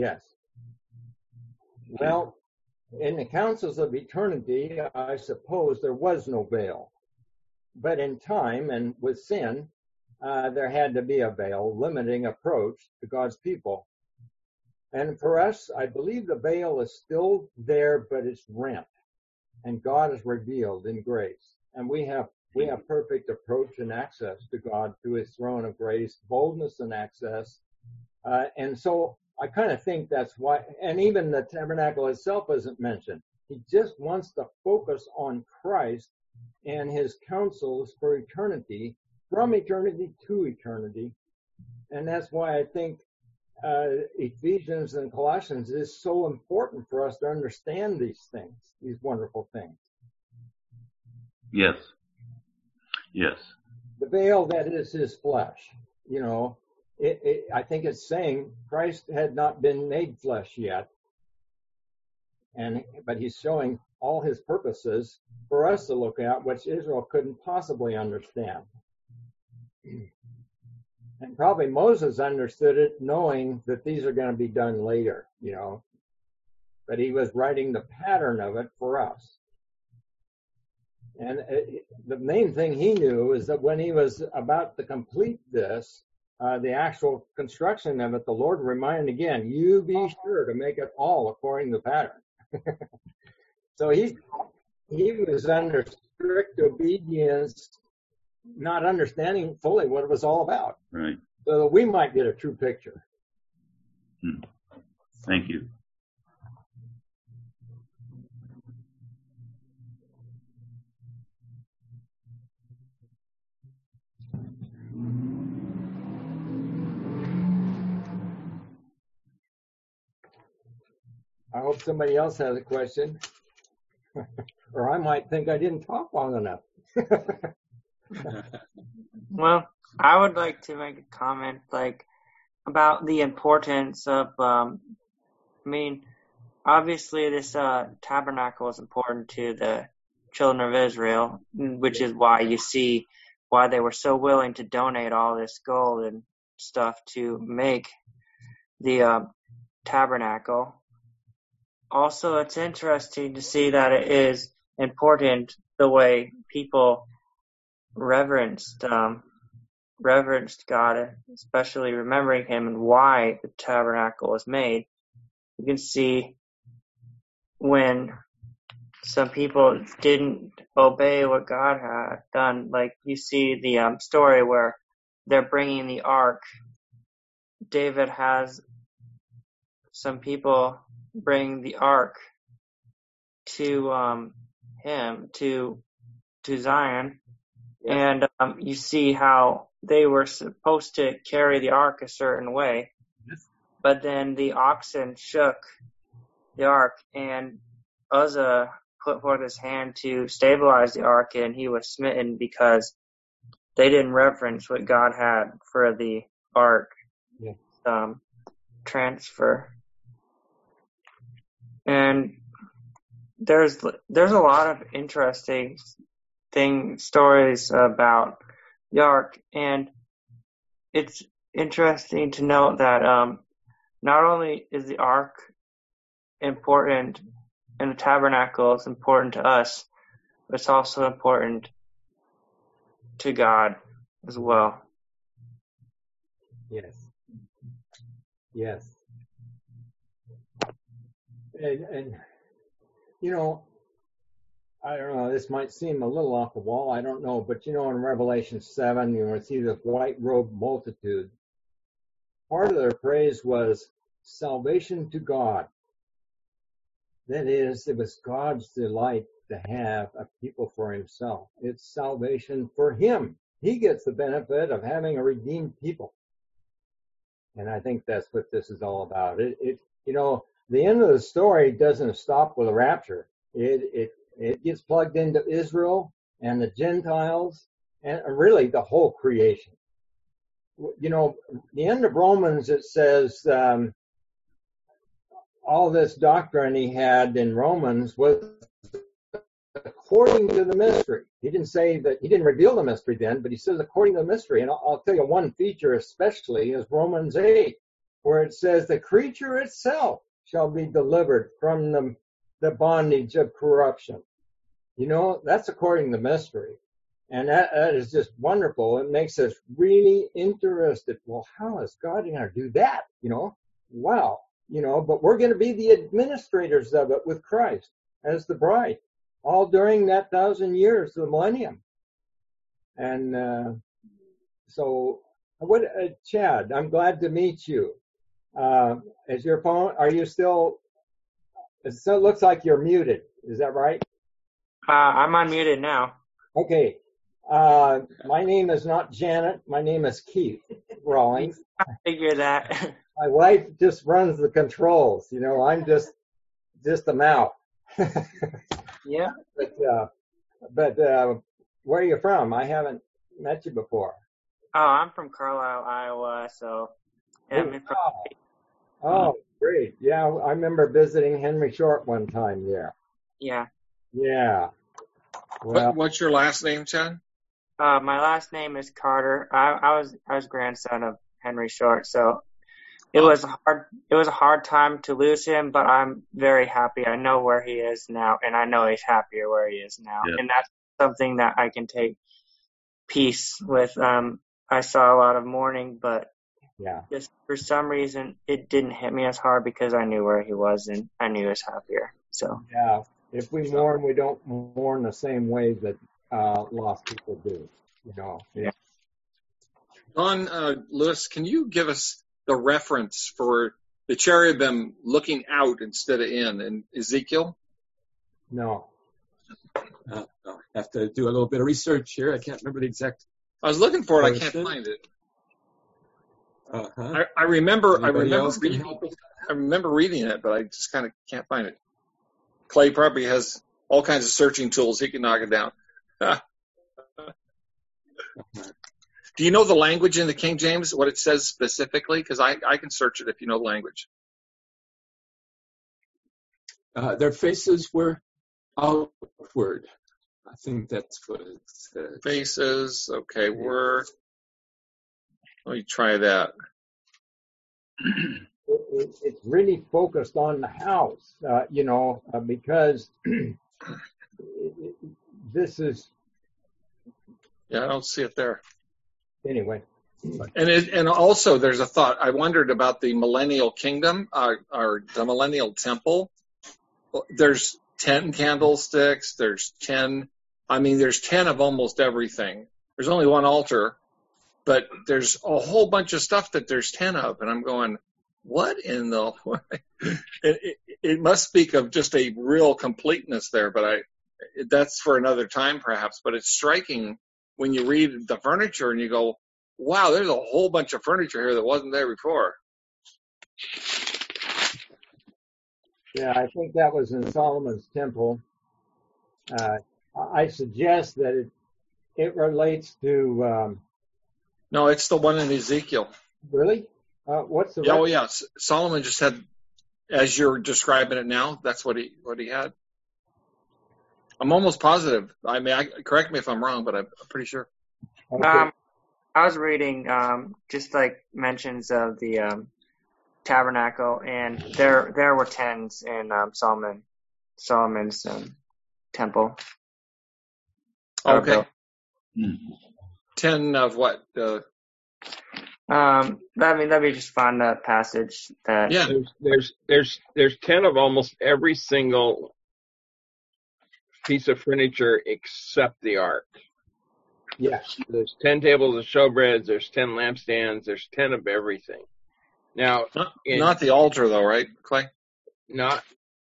Well, in the councils of eternity, I suppose there was no veil. But in time and with sin, there had to be a veil limiting approach to God's people. And for us, I believe the veil is still there, but it's rent. And God is revealed in grace. And we have perfect approach and access to God through his throne of grace, boldness and access. And so I kind of think that's why, and even the tabernacle itself isn't mentioned. He just wants to focus on Christ and his counsels for eternity, from eternity to eternity. And that's why I think Ephesians and Colossians is so important for us to understand these things, these wonderful things. Yes. The veil that is his flesh, I think it's saying Christ had not been made flesh yet, but he's showing all his purposes for us to look at, which Israel couldn't possibly understand. And probably Moses understood it, knowing that these are going to be done later, but he was writing the pattern of it for us. And the main thing he knew is that when he was about to complete this, the actual construction of it, the Lord reminded again, you be sure to make it all according to the pattern. So he was under strict obedience, not understanding fully what it was all about. Right. So that we might get a true picture. Thank you. hope somebody else has a question. Or I might think I didn't talk long enough. Well, I would like to make a comment, about the importance of, obviously this tabernacle is important to the children of Israel, which is why you see why they were so willing to donate all this gold and stuff to make the tabernacle. Also, it's interesting to see that it is important the way people reverenced God, especially remembering Him and why the tabernacle was made. You can see when some people didn't obey what God had done. Like you see the story where they're bringing the ark. David has some people bring the ark to him to Zion, and you see how they were supposed to carry the ark a certain way, but then the oxen shook the ark, and Uzzah put forth his hand to stabilize the ark, and he was smitten because they didn't reverence what God had for the ark transfer. And there's a lot of interesting stories about the ark, and it's interesting to note that not only is the ark important and the tabernacle is important to us, but it's also important to God as well. Yes. And you know, I don't know, this might seem a little off the wall, I don't know, but in Revelation 7, you see this white-robed multitude. Part of their praise was salvation to God. That is, it was God's delight to have a people for Himself. It's salvation for Him. He gets the benefit of having a redeemed people. And I think that's what this is all about. The end of the story doesn't stop with a rapture. It gets plugged into Israel and the Gentiles and really the whole creation. The end of Romans, it says all this doctrine he had in Romans was according to the mystery. He didn't say that, he didn't reveal the mystery then, but he says according to the mystery. And I'll tell you one feature especially is Romans 8, where it says the creature itself shall be delivered from the bondage of corruption. That's according to the mystery. And that is just wonderful. It makes us really interested. Well, how is God going to do that? Wow. But we're going to be the administrators of it with Christ as the bride, all during that 1,000 years, the millennium. And Chad, I'm glad to meet you. Is your phone, are you still, it looks like you're muted. Is that right? I'm unmuted now. Okay. My name is not Janet. My name is Keith Rawlings. I figure that. My wife just runs the controls. I'm just a mouth. Yeah. But where are you from? I haven't met you before. Oh, I'm from Carlisle, Iowa. So. Oh, great. Yeah, I remember visiting Henry Short one time there. Yeah. Yeah. Well, What's your last name, Chad? My last name is Carter. I was grandson of Henry Short, so it was a hard time to lose him, but I'm very happy. I know where he is now, and I know he's happier where he is now. Yeah. And that's something that I can take peace with. I saw a lot of mourning, but just for some reason it didn't hit me as hard because I knew where he was and I knew he was happier. So yeah, if we mourn, we don't mourn the same way that lost people do. Yeah. Don Lewis, can you give us the reference for the cherubim looking out instead of in Ezekiel? No. I have to do a little bit of research here. I can't remember the exact. I was looking for it. I can't find it. I remember Anybody else can help us? I remember reading it, but I just kind of can't find it. Clay probably has all kinds of searching tools. He can knock it down. Do you know the language in the King James, what it says specifically? Because I can search it if you know the language. Their faces were outward. I think that's what it says. Faces, okay, let me try that. It's really focused on the house, because this is. Yeah, I don't see it there. Anyway. And also there's a thought. I wondered about the millennial kingdom, or the millennial temple. There's 10 candlesticks. There's 10 of almost everything. There's only one altar, but there's a whole bunch of stuff that there's 10 of. And I'm going, what in the, it must speak of just a real completeness there, but that's for another time perhaps, but it's striking when you read the furniture and you go, wow, there's a whole bunch of furniture here that wasn't there before. Yeah, I think that was in Solomon's temple. I suggest that it relates to. No, it's the one in Ezekiel. Really? What's the? Yeah, oh yeah, Solomon just had, as you're describing it now, that's what he had. I'm almost positive. I mean, correct me if I'm wrong, but I'm pretty sure. Okay. I was reading just like mentions of the tabernacle, and there were 10s in Solomon's temple. Okay. 10 of what? Let me just find that passage. That Yeah. There's 10 of almost every single piece of furniture except the ark. Yeah. There's 10 tables of showbreads. There's 10 lampstands. There's 10 of everything. Now, not the altar though, right, Clay? The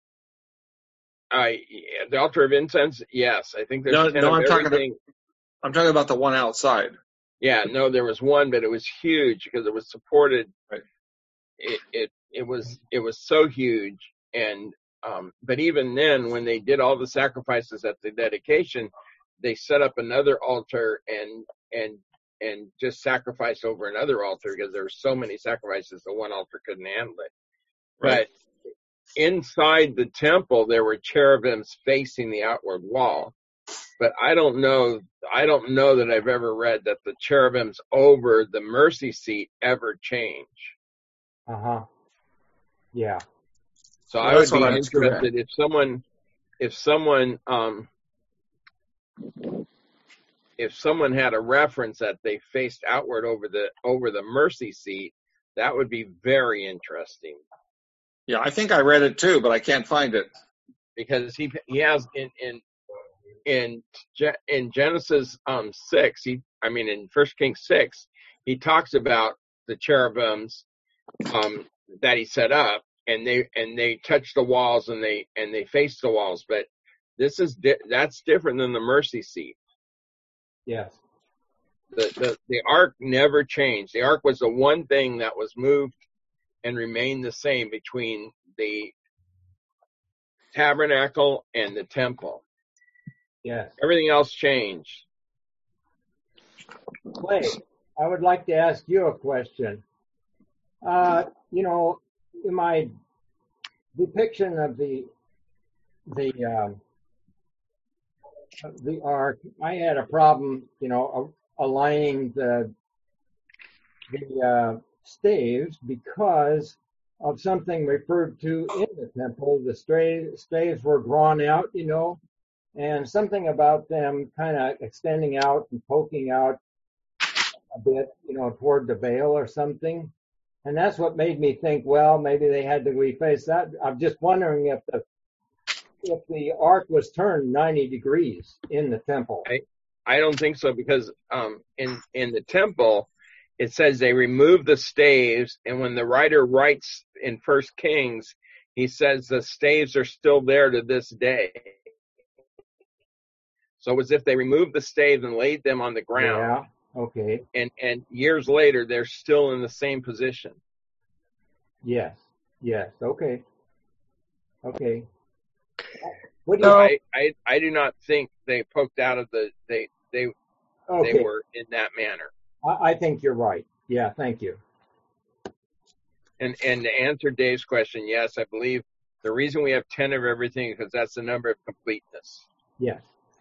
altar of incense. Yes, I think there's 10 of everything. I'm talking about the one outside. Yeah, no, there was one, but it was huge because it was supported. Right. It was so huge, and but even then, when they did all the sacrifices at the dedication, they set up another altar and just sacrificed over another altar because there were so many sacrifices the one altar couldn't handle it. Right. But inside the temple, there were cherubims facing the outward wall. But I don't know that I've ever read that the cherubims over the mercy seat ever change. Yeah. So I would be interested if someone had a reference that they faced outward over the mercy seat, that would be very interesting. Yeah, I think I read it too, but I can't find it. Because he has in Genesis 6, in 1 Kings 6, he talks about the cherubims that he set up, and they touch the walls and they face the walls, but that's different than the mercy seat. Yes. The ark never changed. The ark was the one thing that was moved and remained the same between the tabernacle and the temple. Yes. Everything else changed. Clay, I would like to ask you a question. In my depiction of the ark, I had a problem, aligning the staves because of something referred to in the temple. The staves were drawn out, and something about them kind of extending out and poking out a bit, toward the veil or something. And that's what made me think, well, maybe they had to reface that. I'm just wondering if the ark was turned 90 degrees in the temple. I don't think so, because in the temple, it says they removed the staves, and when the writer writes in 1 Kings, he says the staves are still there to this day. So it was if they removed the staves and laid them on the ground. Okay. And years later, they're still in the same position. Yes. Okay. What do So you? I do not think they poked out of the they Okay. were in that manner. I think you're right. Yeah. Thank you. And to answer Dave's question, yes, I believe the reason we have 10 of everything is because that's the number of completeness. Yes.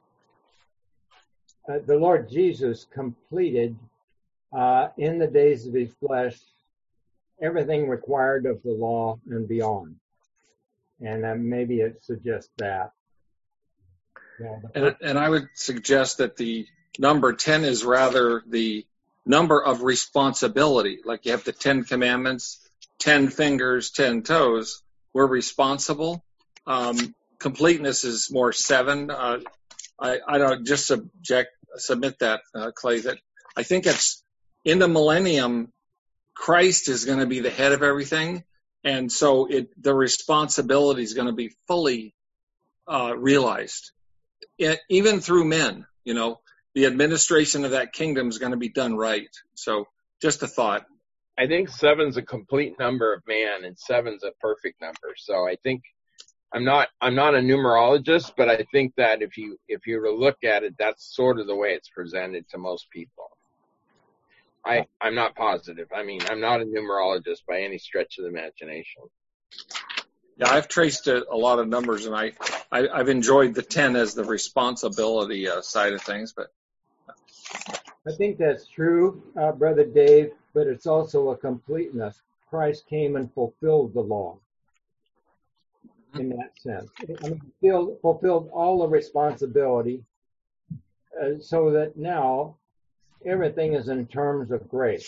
The Lord Jesus completed in the days of his flesh everything required of the law and beyond. And maybe it suggests that. Yeah, And I would suggest that the number 10 is rather the number of responsibility. Like you have the 10 commandments, 10 fingers, 10 toes. We're responsible. Completeness is more 7. I don't just submit that, Clay, that I think it's in the millennium, Christ is going to be the head of everything. And so the responsibility is going to be fully realized. Even through men, the administration of that kingdom is going to be done right. So just a thought. I think 7's a complete number of man, and 7's a perfect number. So I think I'm not a numerologist, but I think that if you were to look at it, that's sort of the way it's presented to most people. I'm not positive. I mean, I'm not a numerologist by any stretch of the imagination. Yeah, I've traced a lot of numbers, and I've enjoyed the 10 as the responsibility side of things. But I think that's true, Brother Dave, but it's also a completeness. Christ came and fulfilled the law in that sense. I mean, fulfilled all the responsibility so that now everything is in terms of grace.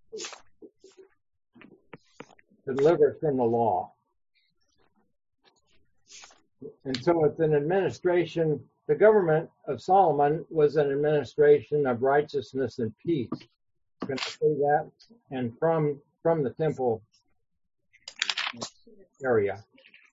Delivered from the law. And so it's an administration, the government of Solomon was an administration of righteousness and peace. I'm going to say that, and from the temple area.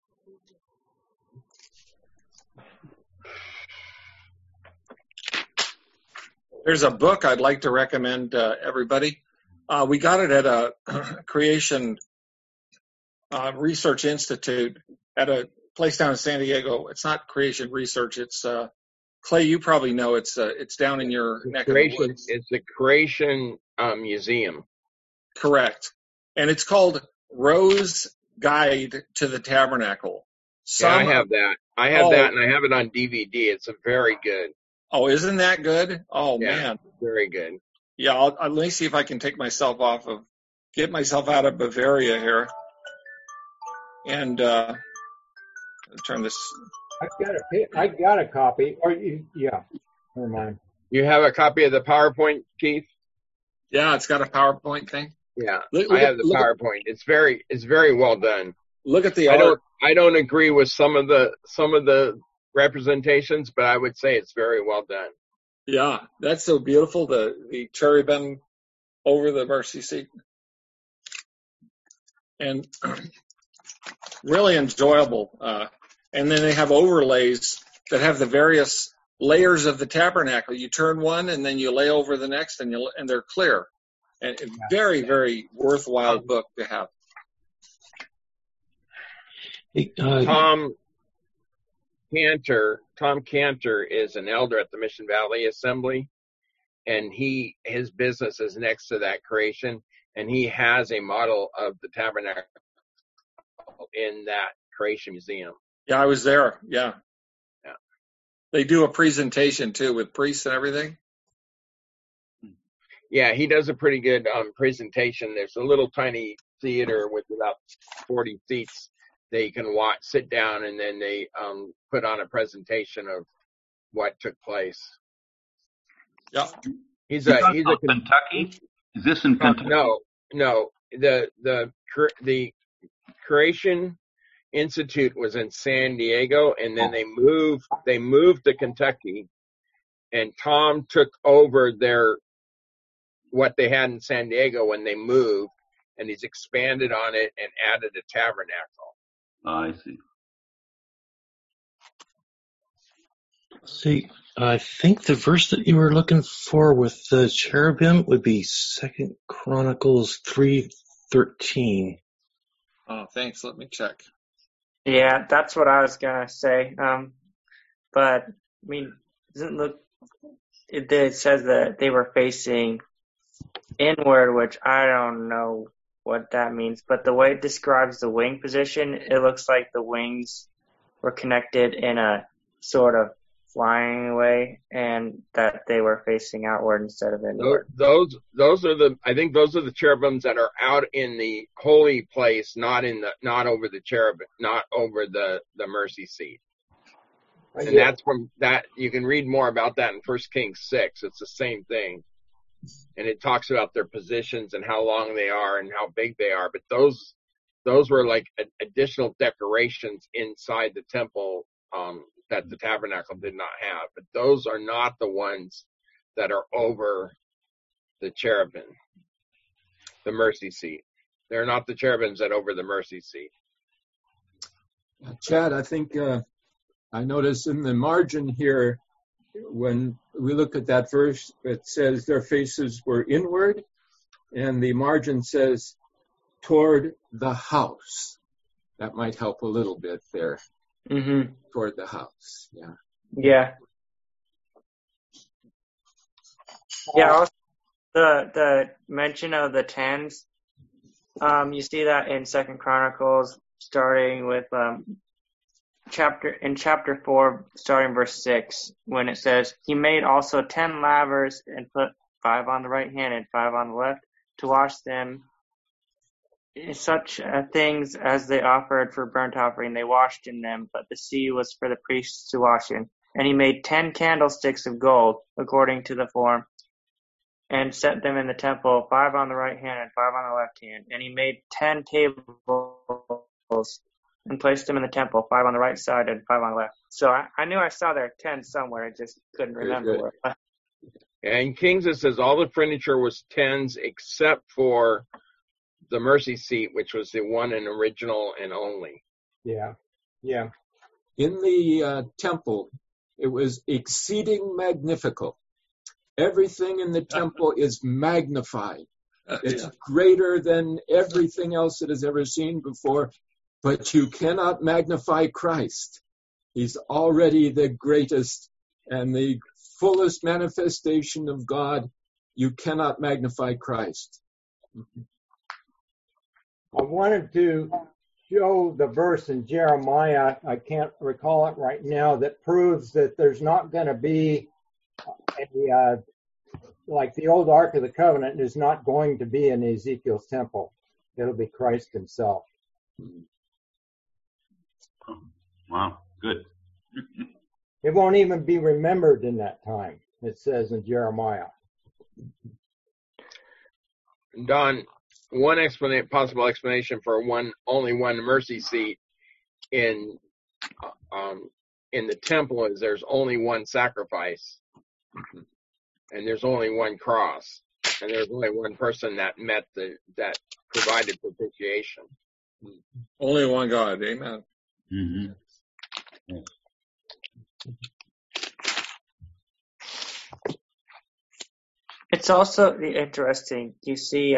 there's a book I'd like to recommend everybody. We got it at a Creation Research Institute at a place down in San Diego. It's not Creation Research. It's Clay. You probably know it's down in your neck of the woods. It's the Creation Museum. Correct, and it's called Rowe's Guide to the Tabernacle. I have that. I have that, and I have it on DVD. It's a very good. Oh, isn't that good? Oh, yeah, man, very good. Yeah, let me see if I can get myself out of Bavaria here. And turn this. I got a copy. Yeah, never mind. You have a copy of the PowerPoint, Keith? Yeah, it's got a PowerPoint thing. Yeah, I have the PowerPoint. It's very well done. Look at the art. I don't agree with some of the representations, but I would say it's very well done. Yeah, that's so beautiful. The cherubim over the mercy seat, and really enjoyable. And then they have overlays that have the various layers of the tabernacle. You turn one, and then you lay over the next, and they're clear. And very, very worthwhile book to have. Tom Cantor is an elder at the Mission Valley Assembly, and his business is next to that creation, and he has a model of the tabernacle in that creation museum. Yeah, I was there. Yeah. They do a presentation too with priests and everything. Yeah, he does a pretty good presentation. There's a little tiny theater with about 40 seats. They can sit down, and then they put on a presentation of what took place. Yeah, he's a Kentucky. Is this in Kentucky? No. The Creation Institute was in San Diego, and then they moved to Kentucky, and Tom took over what they had in San Diego when they moved, and he's expanded on it and added a tabernacle. I see. See, I think the verse that you were looking for with the cherubim would be 2 Chronicles 3:13. Oh, thanks. Let me check. Yeah, that's what I was gonna say. But I mean, doesn't look. It says that they were facing inward, which I don't know what that means. But the way it describes the wing position, it looks like the wings were connected in a sort of flying way, and that they were facing outward instead of inward. Those are I think those are the cherubims that are out in the holy place, not over the cherubim, not over the mercy seat. And that's from that, you can read more about that in 1 Kings 6. It's the same thing. And it talks about their positions and how long they are and how big they are. But those were like additional decorations inside the temple that the tabernacle did not have. But those are not the ones that are over the cherubim, the mercy seat. They're not the cherubims that over the mercy seat. Chad, I think I noticed in the margin here, when we look at that verse, it says their faces were inward, and the margin says toward the house. That might help a little bit there. Mm-hmm. Toward the house, yeah. Yeah. Yeah, also the mention of the tens, you see that in 2 Chronicles, starting with chapter 4, starting verse 6, when it says, he made also 10 lavers and put 5 on the right hand and 5 on the left to wash them. Such things as they offered for burnt offering, they washed in them, but the sea was for the priests to wash in. And he made 10 candlesticks of gold, according to the form, and set them in the temple, 5 on the right hand and 5 on the left hand. And he made 10 tables and placed them in the temple, 5 on the right side and 5 on the left. So I knew I saw there 10 somewhere, I just couldn't remember where. And Kings, it says all the furniture was tens except for the mercy seat, which was the one and original and only. Yeah. In the temple, it was exceeding magnifical. Everything in the temple is magnified. It's greater than everything else that has ever seen before, but you cannot magnify Christ. He's already the greatest and the fullest manifestation of God. You cannot magnify Christ. I wanted to show the verse in Jeremiah, I can't recall it right now, that proves that there's not going to be like the old Ark of the Covenant is not going to be in Ezekiel's temple. It'll be Christ himself. Wow, good. It won't even be remembered in that time, it says in Jeremiah. Don, one possible explanation for only one mercy seat in the temple is there's only one sacrifice, and there's only one cross, and there's only one person that provided propitiation. Only one God, amen. Mm-hmm. Yeah. It's also interesting. You see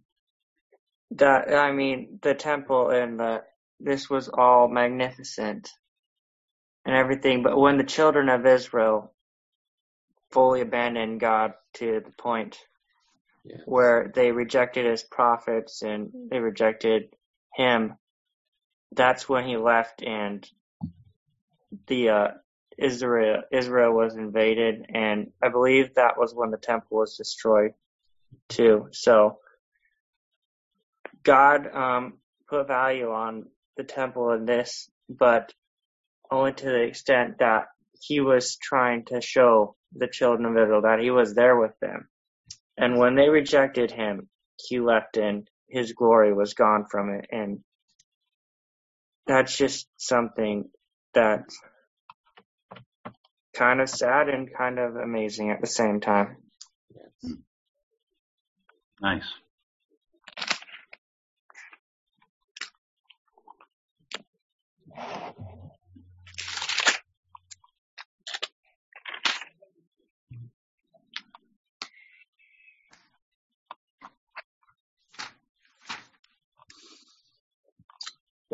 the temple and this was all magnificent and everything, but when the children of Israel fully abandoned God to the point where they rejected his prophets and they rejected him, that's when he left, and the Israel was invaded, and I believe that was when the temple was destroyed too. So God put value on the temple in this, but only to the extent that he was trying to show the children of Israel that he was there with them. And when they rejected him, he left and his glory was gone from it. And that's just something that's kind of sad and kind of amazing at the same time. Nice.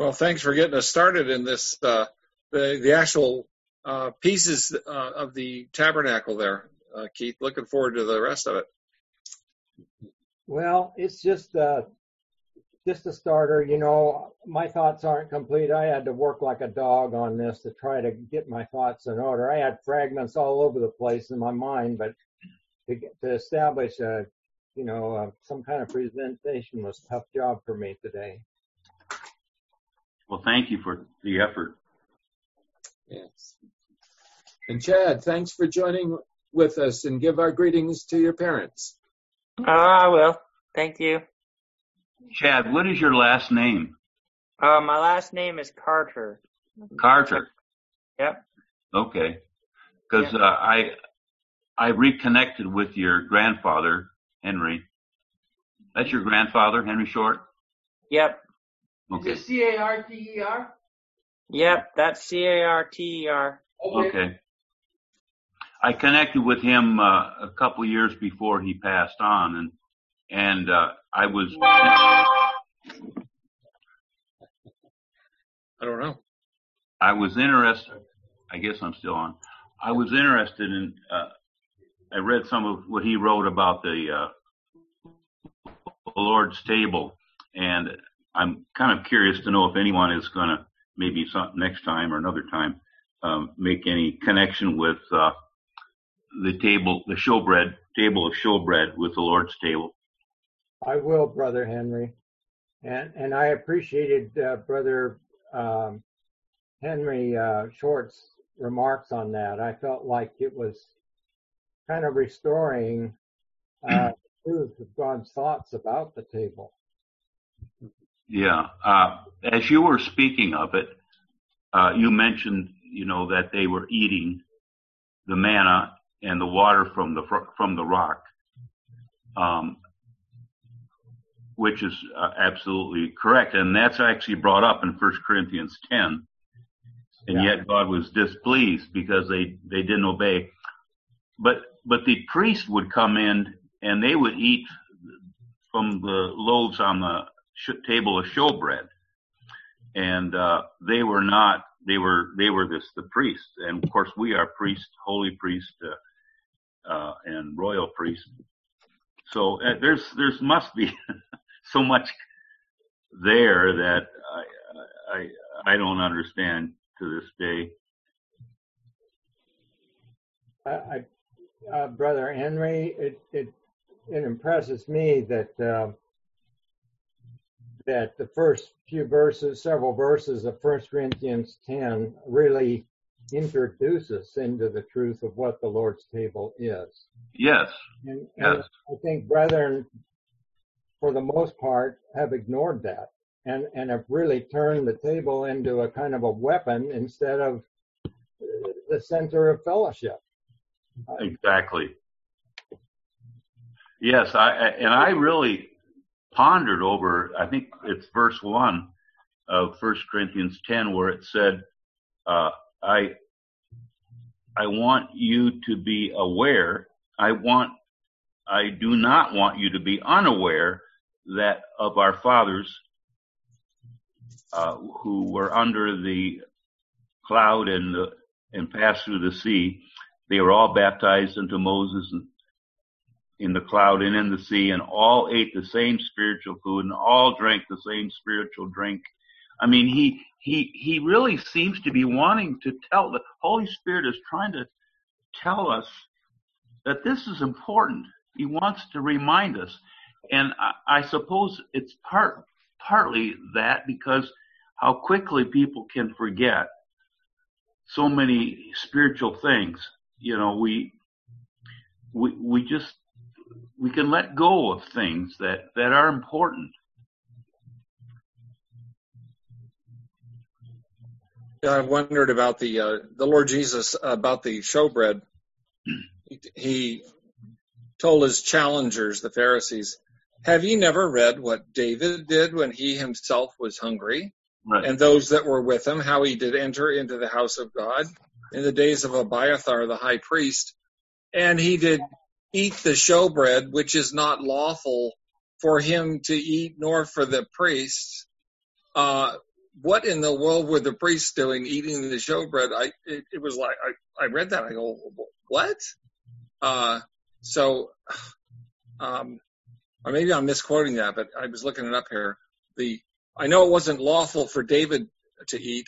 Well, thanks for getting us started in this, the actual pieces of the tabernacle there, Keith. Looking forward to the rest of it. Well, it's just a starter. You know, my thoughts aren't complete. I had to work like a dog on this to try to get my thoughts in order. I had fragments all over the place in my mind, but to establish some kind of presentation was a tough job for me today. Well, thank you for the effort. Yes. And Chad, thanks for joining with us, and give our greetings to your parents. I will. Thank you. Chad, what is your last name? My last name is Carter. Carter. Yep. Okay. Because I reconnected with your grandfather, Henry. That's your grandfather, Henry Short? Yep. Okay. Is it C-A-R-T-E-R? Yep, that's C-A-R-T-E-R. Okay. I connected with him a couple years before he passed on, and I was. I don't know. I was interested. I guess I'm still on. I was interested in. I read some of what he wrote about the Lord's table, and I'm kind of curious to know if anyone is going to maybe next time or another time make any connection with the table, the showbread, table of showbread with the Lord's table. I will, Brother Henry. And I appreciated Brother Henry Short's remarks on that. I felt like it was kind of restoring the truth of God's thoughts about the table. Yeah. As you were speaking of it, you mentioned, that they were eating the manna and the water from the rock, which is absolutely correct. And that's actually brought up in 1 Corinthians 10. And yet God was displeased because they didn't obey. But the priest would come in and they would eat from the loaves on the table of showbread. And they were not. They were the priests, and of course we are priests, holy priest, and royal priest. So there's must be so much there that I don't understand to this day. Brother Henry, it impresses me that the first few verses, several verses of 1 Corinthians 10 really introduce us into the truth of what the Lord's table is. Yes. And yes. I think brethren, for the most part, have ignored that and have really turned the table into a kind of a weapon instead of the center of fellowship. Exactly. Yes, I really pondered over, I think it's verse 1 of 1 Corinthians 10 where it said, I want you to be aware, I do not want you to be unaware that of our fathers who were under the cloud and passed through the sea, they were all baptized into Moses in the cloud and in the sea, and all ate the same spiritual food and all drank the same spiritual drink. I mean, he really seems to be wanting to the Holy Spirit is trying to tell us that this is important. He wants to remind us. And I suppose it's partly that because how quickly people can forget so many spiritual things. We can let go of things that are important. I wondered about the Lord Jesus, about the showbread. He told his challengers, the Pharisees, have you never read what David did when he himself was hungry? Right. And those that were with him, how he did enter into the house of God in the days of Abiathar, the high priest. And he did eat the showbread, which is not lawful for him to eat, nor for the priests, what in the world were the priests doing eating the showbread? It was like, I read that. I go, what? Or maybe I'm misquoting that, but I was looking it up here. I know it wasn't lawful for David to eat,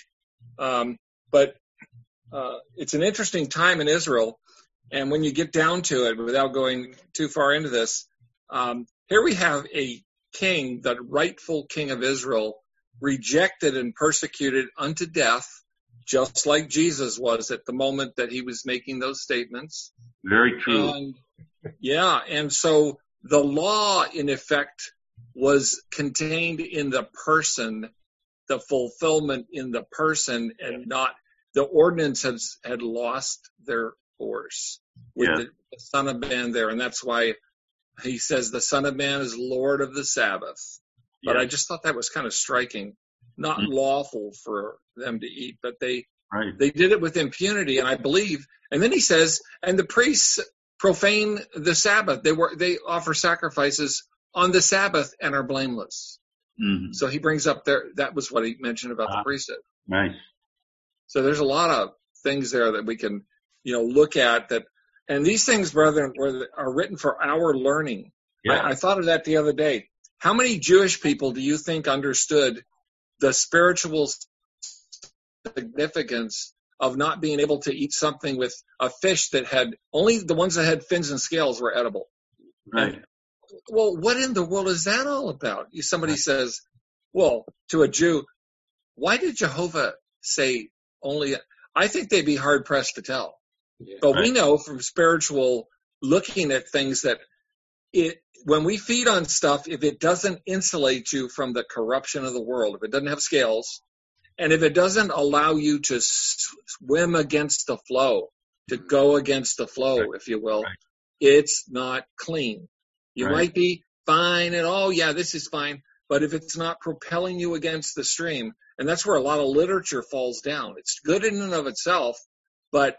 but it's an interesting time in Israel. And when you get down to it, without going too far into this, here we have a king, the rightful king of Israel, rejected and persecuted unto death, just like Jesus was at the moment that he was making those statements. Very true. And so the law, in effect, was contained in the person, the fulfillment in the person, and not the ordinances had lost their force with the Son of Man there. And that's why he says the Son of Man is Lord of the Sabbath. But I just thought that was kind of striking. Not lawful for them to eat, but they did it with impunity, and I believe. And then he says, and the priests profane the Sabbath. They offer sacrifices on the Sabbath and are blameless. Mm-hmm. So he brings up that was what he mentioned about the priesthood. Nice. So there's a lot of things there that we can, look at that. And these things, brethren, are written for our learning. Yeah. I thought of that the other day. How many Jewish people do you think understood the spiritual significance of not being able to eat something with a fish that had only the ones that had fins and scales were edible? Right. And, well, what in the world is that all about? Somebody says, well, to a Jew, why did Jehovah say only? I think they'd be hard pressed to tell. Yeah. But we know from spiritual looking at things that when we feed on stuff, if it doesn't insulate you from the corruption of the world, if it doesn't have scales, and if it doesn't allow you to swim against the flow, to go against the flow, if you will, it's not clean. You might be fine and, this is fine. But if it's not propelling you against the stream, and that's where a lot of literature falls down. It's good in and of itself, but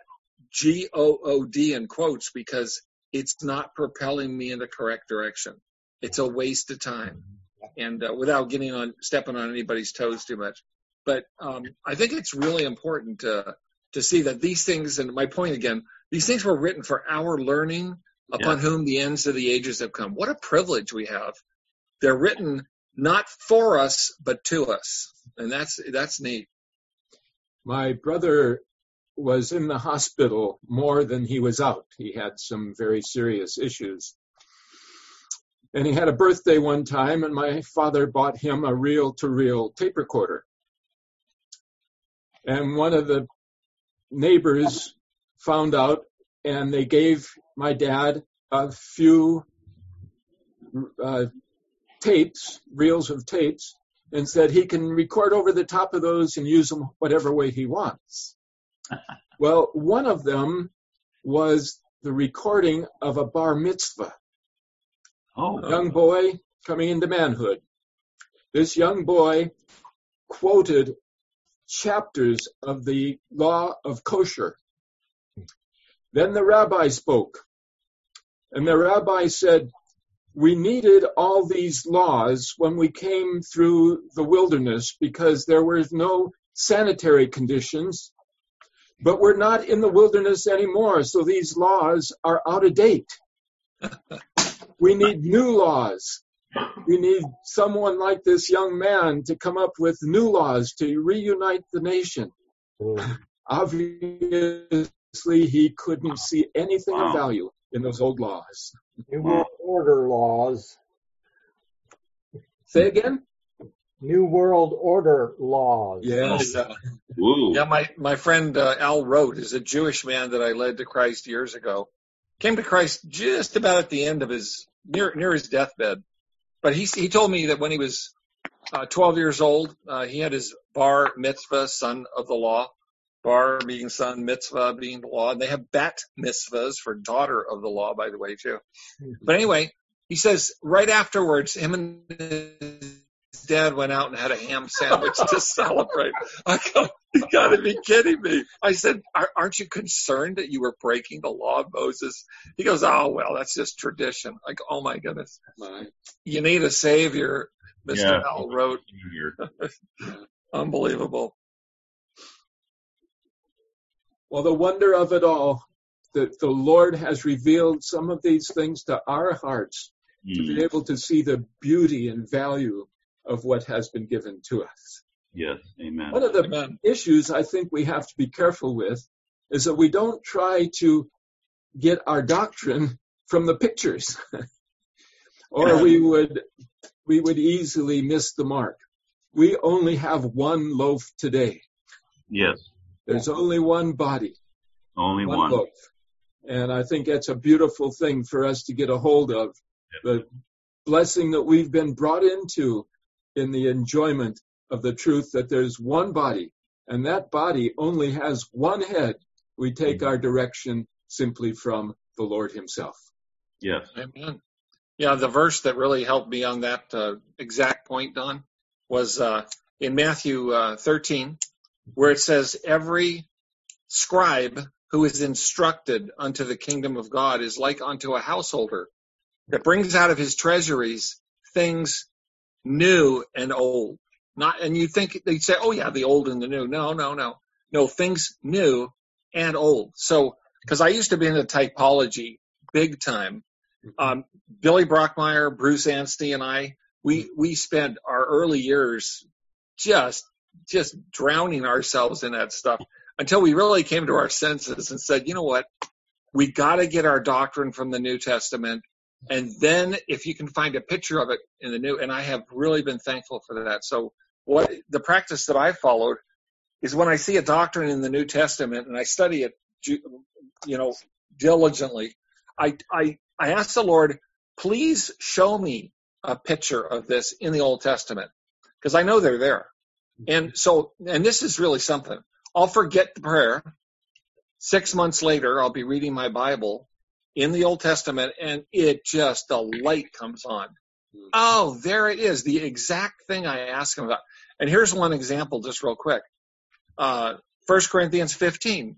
God in quotes, because it's not propelling me in the correct direction. It's a waste of time. And without stepping on anybody's toes too much. But I think it's really important to see that these things, and my point again, these things were written for our learning, upon whom the ends of the ages have come. What a privilege we have. They're written not for us, but to us. And that's neat. My brother was in the hospital more than he was out. He had some very serious issues. And he had a birthday one time, and my father bought him a reel-to-reel tape recorder. And one of the neighbors found out, and they gave my dad a few reels of tapes, and said he can record over the top of those and use them whatever way he wants. Well, one of them was the recording of a bar mitzvah. A young boy coming into manhood. This young boy quoted chapters of the law of kosher. Then the rabbi spoke, and the rabbi said, we needed all these laws when we came through the wilderness because there were no sanitary conditions, but we're not in the wilderness anymore, so these laws are out of date. We need new laws. We need someone like this young man to come up with new laws to reunite the nation. Obviously, he couldn't see anything of value in those old laws. New World Order laws. Say again? New World Order laws. Yes. My friend Al Rote is a Jewish man that I led to Christ years ago. Came to Christ just about at the end of near his deathbed. But he told me that when he was 12 years old, he had his bar mitzvah, son of the law. Bar being son, mitzvah being the law. And they have bat mitzvahs for daughter of the law, by the way, too. But anyway, he says right afterwards, him and his dad went out and had a ham sandwich to celebrate. I go, you got to be kidding me. I said, aren't you concerned that you were breaking the law of Moses? He goes, oh, well, that's just tradition. Like, oh, my goodness. You need a savior, Mr. Al Rote. Unbelievable. Well, the wonder of it all, that the Lord has revealed some of these things to our hearts to be able to see the beauty and value of what has been given to us. Yes, amen. One of the issues I think we have to be careful with is that we don't try to get our doctrine from the pictures, or we would easily miss the mark. We only have one loaf today. Yes. There's only one body. Only one. Loaf. And I think that's a beautiful thing for us to get a hold of. The blessing that we've been brought into in the enjoyment of the truth that there's one body, and that body only has one head. We take our direction simply from the Lord himself. Yes. Amen. Yeah, the verse that really helped me on that exact point, Don, was in Matthew 13, where it says, every scribe who is instructed unto the kingdom of God is like unto a householder that brings out of his treasuries things new and old. And you think they'd say, oh yeah, the old and the new. No, things new and old. So, because I used to be into typology big time. Billy Brockmeyer, Bruce Anstey, and I, we spent our early years just drowning ourselves in that stuff until we really came to our senses and said, you know what, we got to get our doctrine from the New Testament. And then if you can find a picture of it in the New, and I have really been thankful for that. So what the practice that I followed is when I see a doctrine in the New Testament and I study it, diligently, I ask the Lord, please show me a picture of this in the Old Testament, because I know they're there. And this is really something. I'll forget the prayer. 6 months later, I'll be reading my Bible in the Old Testament, and the light comes on. Oh, there it is, the exact thing I asked him about. And here's one example, just real quick. 1 Corinthians 15.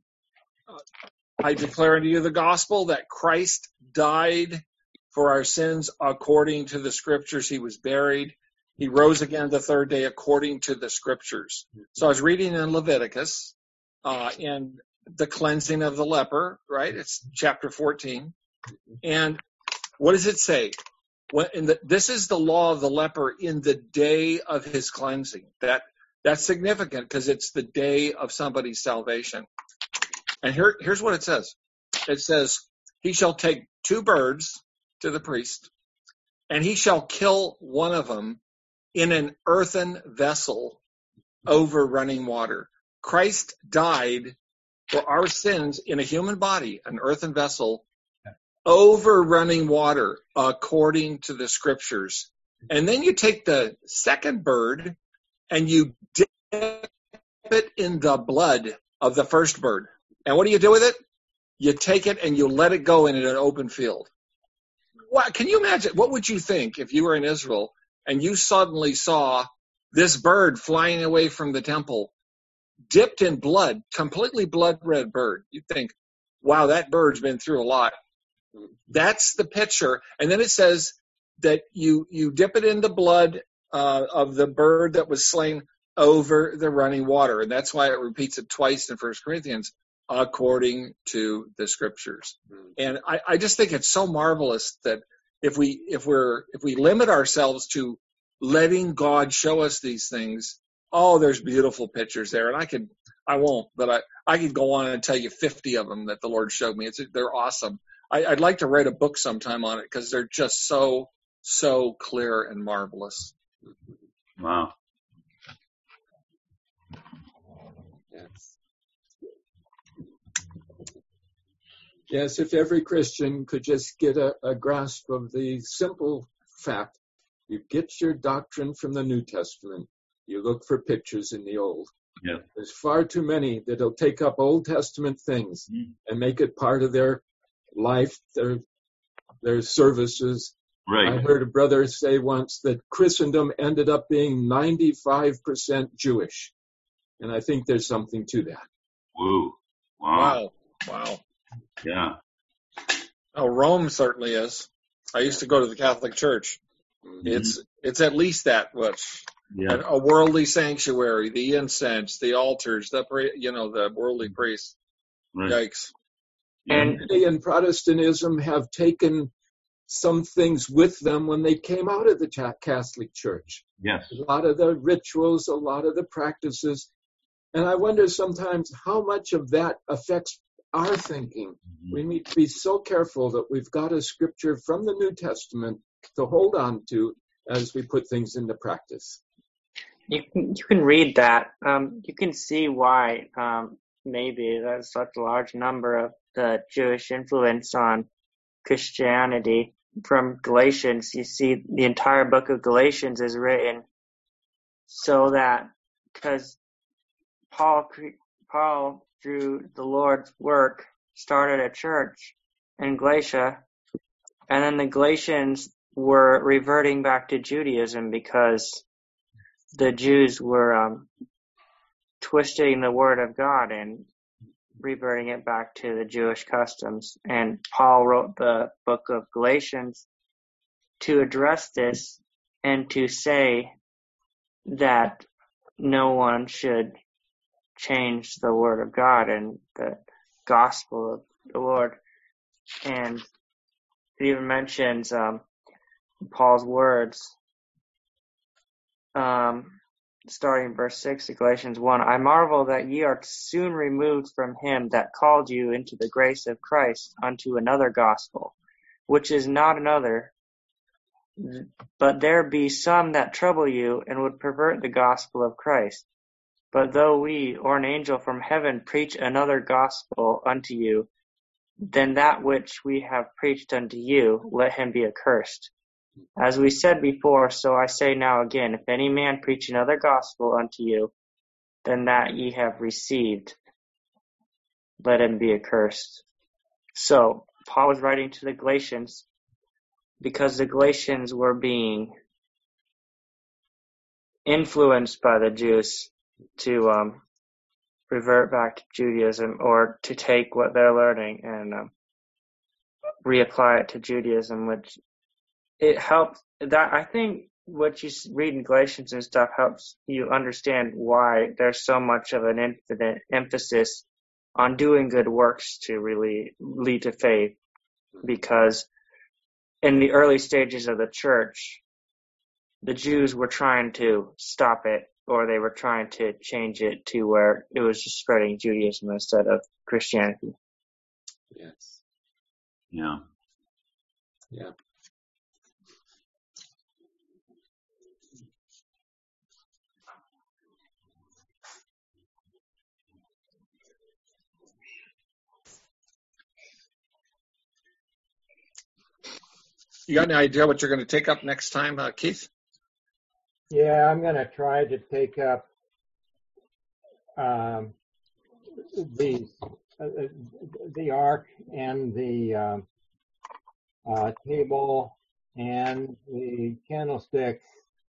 I declare unto you the gospel that Christ died for our sins according to the scriptures. He was buried. He rose again the third day according to the scriptures. So I was reading in Leviticus, and the cleansing of the leper, right? It's chapter 14. And what does it say? This is the law of the leper in the day of his cleansing. That's significant because it's the day of somebody's salvation. And here's what it says. It says, he shall take 2 birds to the priest, and he shall kill one of them in an earthen vessel over running water. Christ died for our sins in a human body, an earthen vessel, over running water, according to the scriptures. And then you take the second bird and you dip it in the blood of the first bird. And what do you do with it? You take it and you let it go in an open field. What, can you imagine? What would you think if you were in Israel and you suddenly saw this bird flying away from the temple, dipped in blood, completely blood red bird? You'd think, wow, that bird's been through a lot. That's the picture. And then it says that you dip it in the blood of the bird that was slain over the running water. And that's why it repeats it twice in 1 Corinthians, according to the scriptures. And I just think it's so marvelous that if we limit ourselves to letting God show us these things, oh, there's beautiful pictures there. And I won't, but I could go on and tell you 50 of them that the Lord showed me. They're awesome. I'd like to write a book sometime on it because they're just so clear and marvelous. Wow. Yes, if every Christian could just get a grasp of the simple fact, you get your doctrine from the New Testament. You look for pictures in the Old. Yeah. There's far too many that'll take up Old Testament things and make it part of their life, their services. Right. I heard a brother say once that Christendom ended up being 95% Jewish. And I think there's something to that. Whoa. Wow. Yeah. Oh, Rome certainly is. I used to go to the Catholic Church. Mm-hmm. It's at least that much. Yes. A worldly sanctuary, the incense, the altars, the worldly priests. Right. Yikes. And Many in Protestantism have taken some things with them when they came out of the Catholic Church. Yes. A lot of the rituals, a lot of the practices. And I wonder sometimes how much of that affects our thinking. We need to be so careful that we've got a scripture from the New Testament to hold on to as we put things into practice. you can read that. You can see why maybe there's such a large number of the Jewish influence on Christianity. From Galatians, you see the entire book of Galatians is written so that, because Paul, through the Lord's work, started a church in Galatia, and then the Galatians were reverting back to Judaism because the Jews were twisting the word of God and reverting it back to the Jewish customs. And Paul wrote the book of Galatians to address this and to say that no one should change the word of God and the gospel of the Lord. And it even mentions Paul's words, starting verse 6 of Galatians 1, I marvel that ye are soon removed from him that called you into the grace of Christ unto another gospel, which is not another, but there be some that trouble you and would pervert the gospel of Christ. But though we or an angel from heaven preach another gospel unto you than that which we have preached unto you, let him be accursed. As we said before, so I say now again, if any man preach another gospel unto you than that ye have received, let him be accursed. So Paul was writing to the Galatians because the Galatians were being influenced by the Jews to revert back to Judaism, or to take what they're learning and reapply it to Judaism, which it helps. That I think what you read in Galatians and stuff helps you understand why there's so much of an infinite emphasis on doing good works to really lead to faith, because in the early stages of the church, the Jews were trying to stop it, or they were trying to change it to where it was just spreading Judaism instead of Christianity. Yes. Yeah. Yeah. You got any idea what you're going to take up next time, Keith? Yeah, I'm going to try to take up the ark and the table and the candlestick.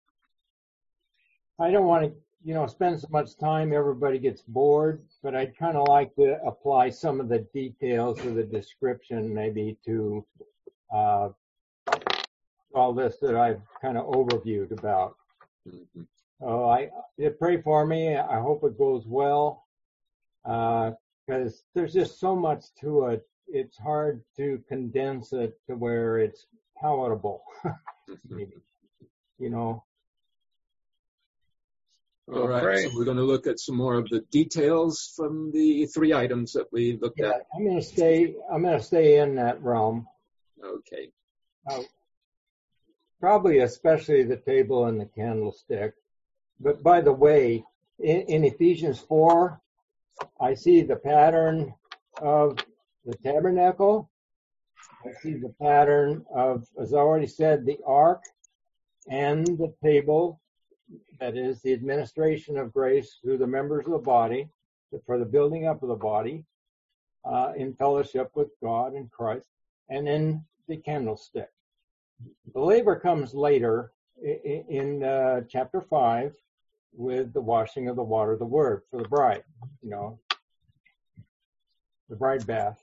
I don't want to, spend so much time everybody gets bored, but I'd kind of like to apply some of the details of the description maybe to all this that I've kind of overviewed about. Mm-hmm. So pray for me. I hope it goes well, because there's just so much to it. It's hard to condense it to where it's palatable. Maybe, All right, so we're going to look at some more of the details from the 3 items that we looked at. I'm going to stay in that realm. Okay. Probably especially the table and the candlestick. But by the way, in Ephesians 4, I see the pattern of the tabernacle. I see the pattern of, as I already said, the ark and the table. That is the administration of grace through the members of the body for the building up of the body in fellowship with God and Christ, and then the candlestick. The labor comes later in chapter 5 with the washing of the water of the word for the bride, the bride bath.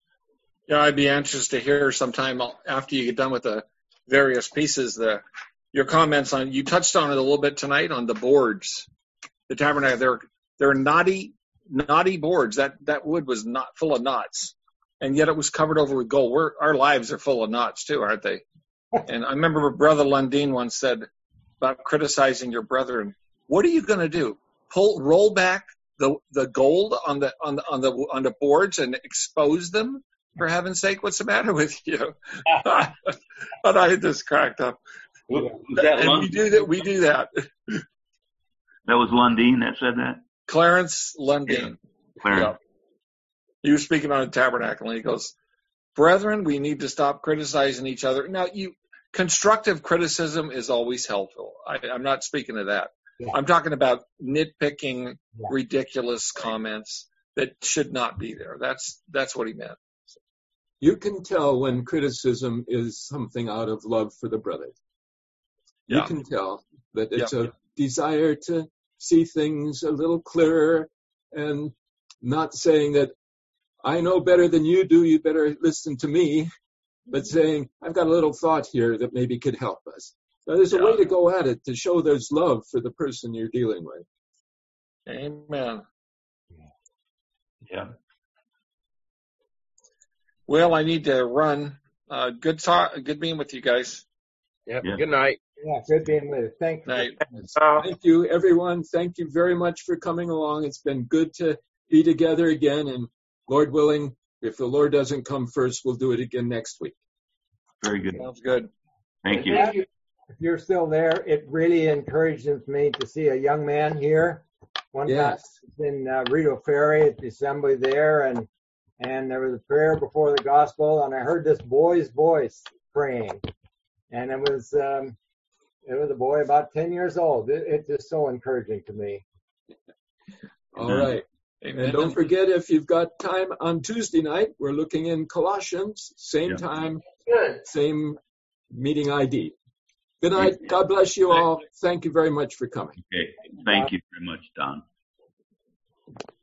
Yeah, I'd be anxious to hear sometime after you get done with the various pieces, your comments on, you touched on it a little bit tonight on the boards, the tabernacle. They're knotty boards. That wood was not full of knots, and yet it was covered over with gold. Our lives are full of knots too, aren't they? And I remember Brother Lundin once said about criticizing your brethren, what are you going to do? Roll back the gold on the boards and expose them? For heaven's sake, what's the matter with you? But I just cracked up. And we do that. That was Lundin that said that? Clarence Lundin. Yeah. Clarence. Yeah. He was speaking on a tabernacle, and he goes, brethren, we need to stop criticizing each other. Now, constructive criticism is always helpful. I'm not speaking of that. Yeah. I'm talking about nitpicking, ridiculous comments that should not be there. That's what he meant. You can tell when criticism is something out of love for the brother. You can tell that it's a desire to see things a little clearer, and not saying that I know better than you do, you better listen to me, but saying I've got a little thought here that maybe could help us. So there's a way to go at it to show there's love for the person you're dealing with. Amen. Yeah. Well, I need to run. Good being with you guys. Yep. Yeah. Good night. Yeah, good being with you. Thank you. Night. Thank you, everyone. Thank you very much for coming along. It's been good to be together again, and Lord willing, if the Lord doesn't come first, we'll do it again next week. Very good. Sounds good. Thank you. If you're still there, it really encourages me to see a young man here. One time I was in Rideau Ferry at the assembly there, and there was a prayer before the gospel, and I heard this boy's voice praying, and it was a boy about 10 years old. It's just so encouraging to me. All right. Amen. And don't forget, if you've got time on Tuesday night, we're looking in Colossians, same time, same meeting ID. Good night. God bless you all. Thank you very much for coming. Okay. Thank you very much, Don.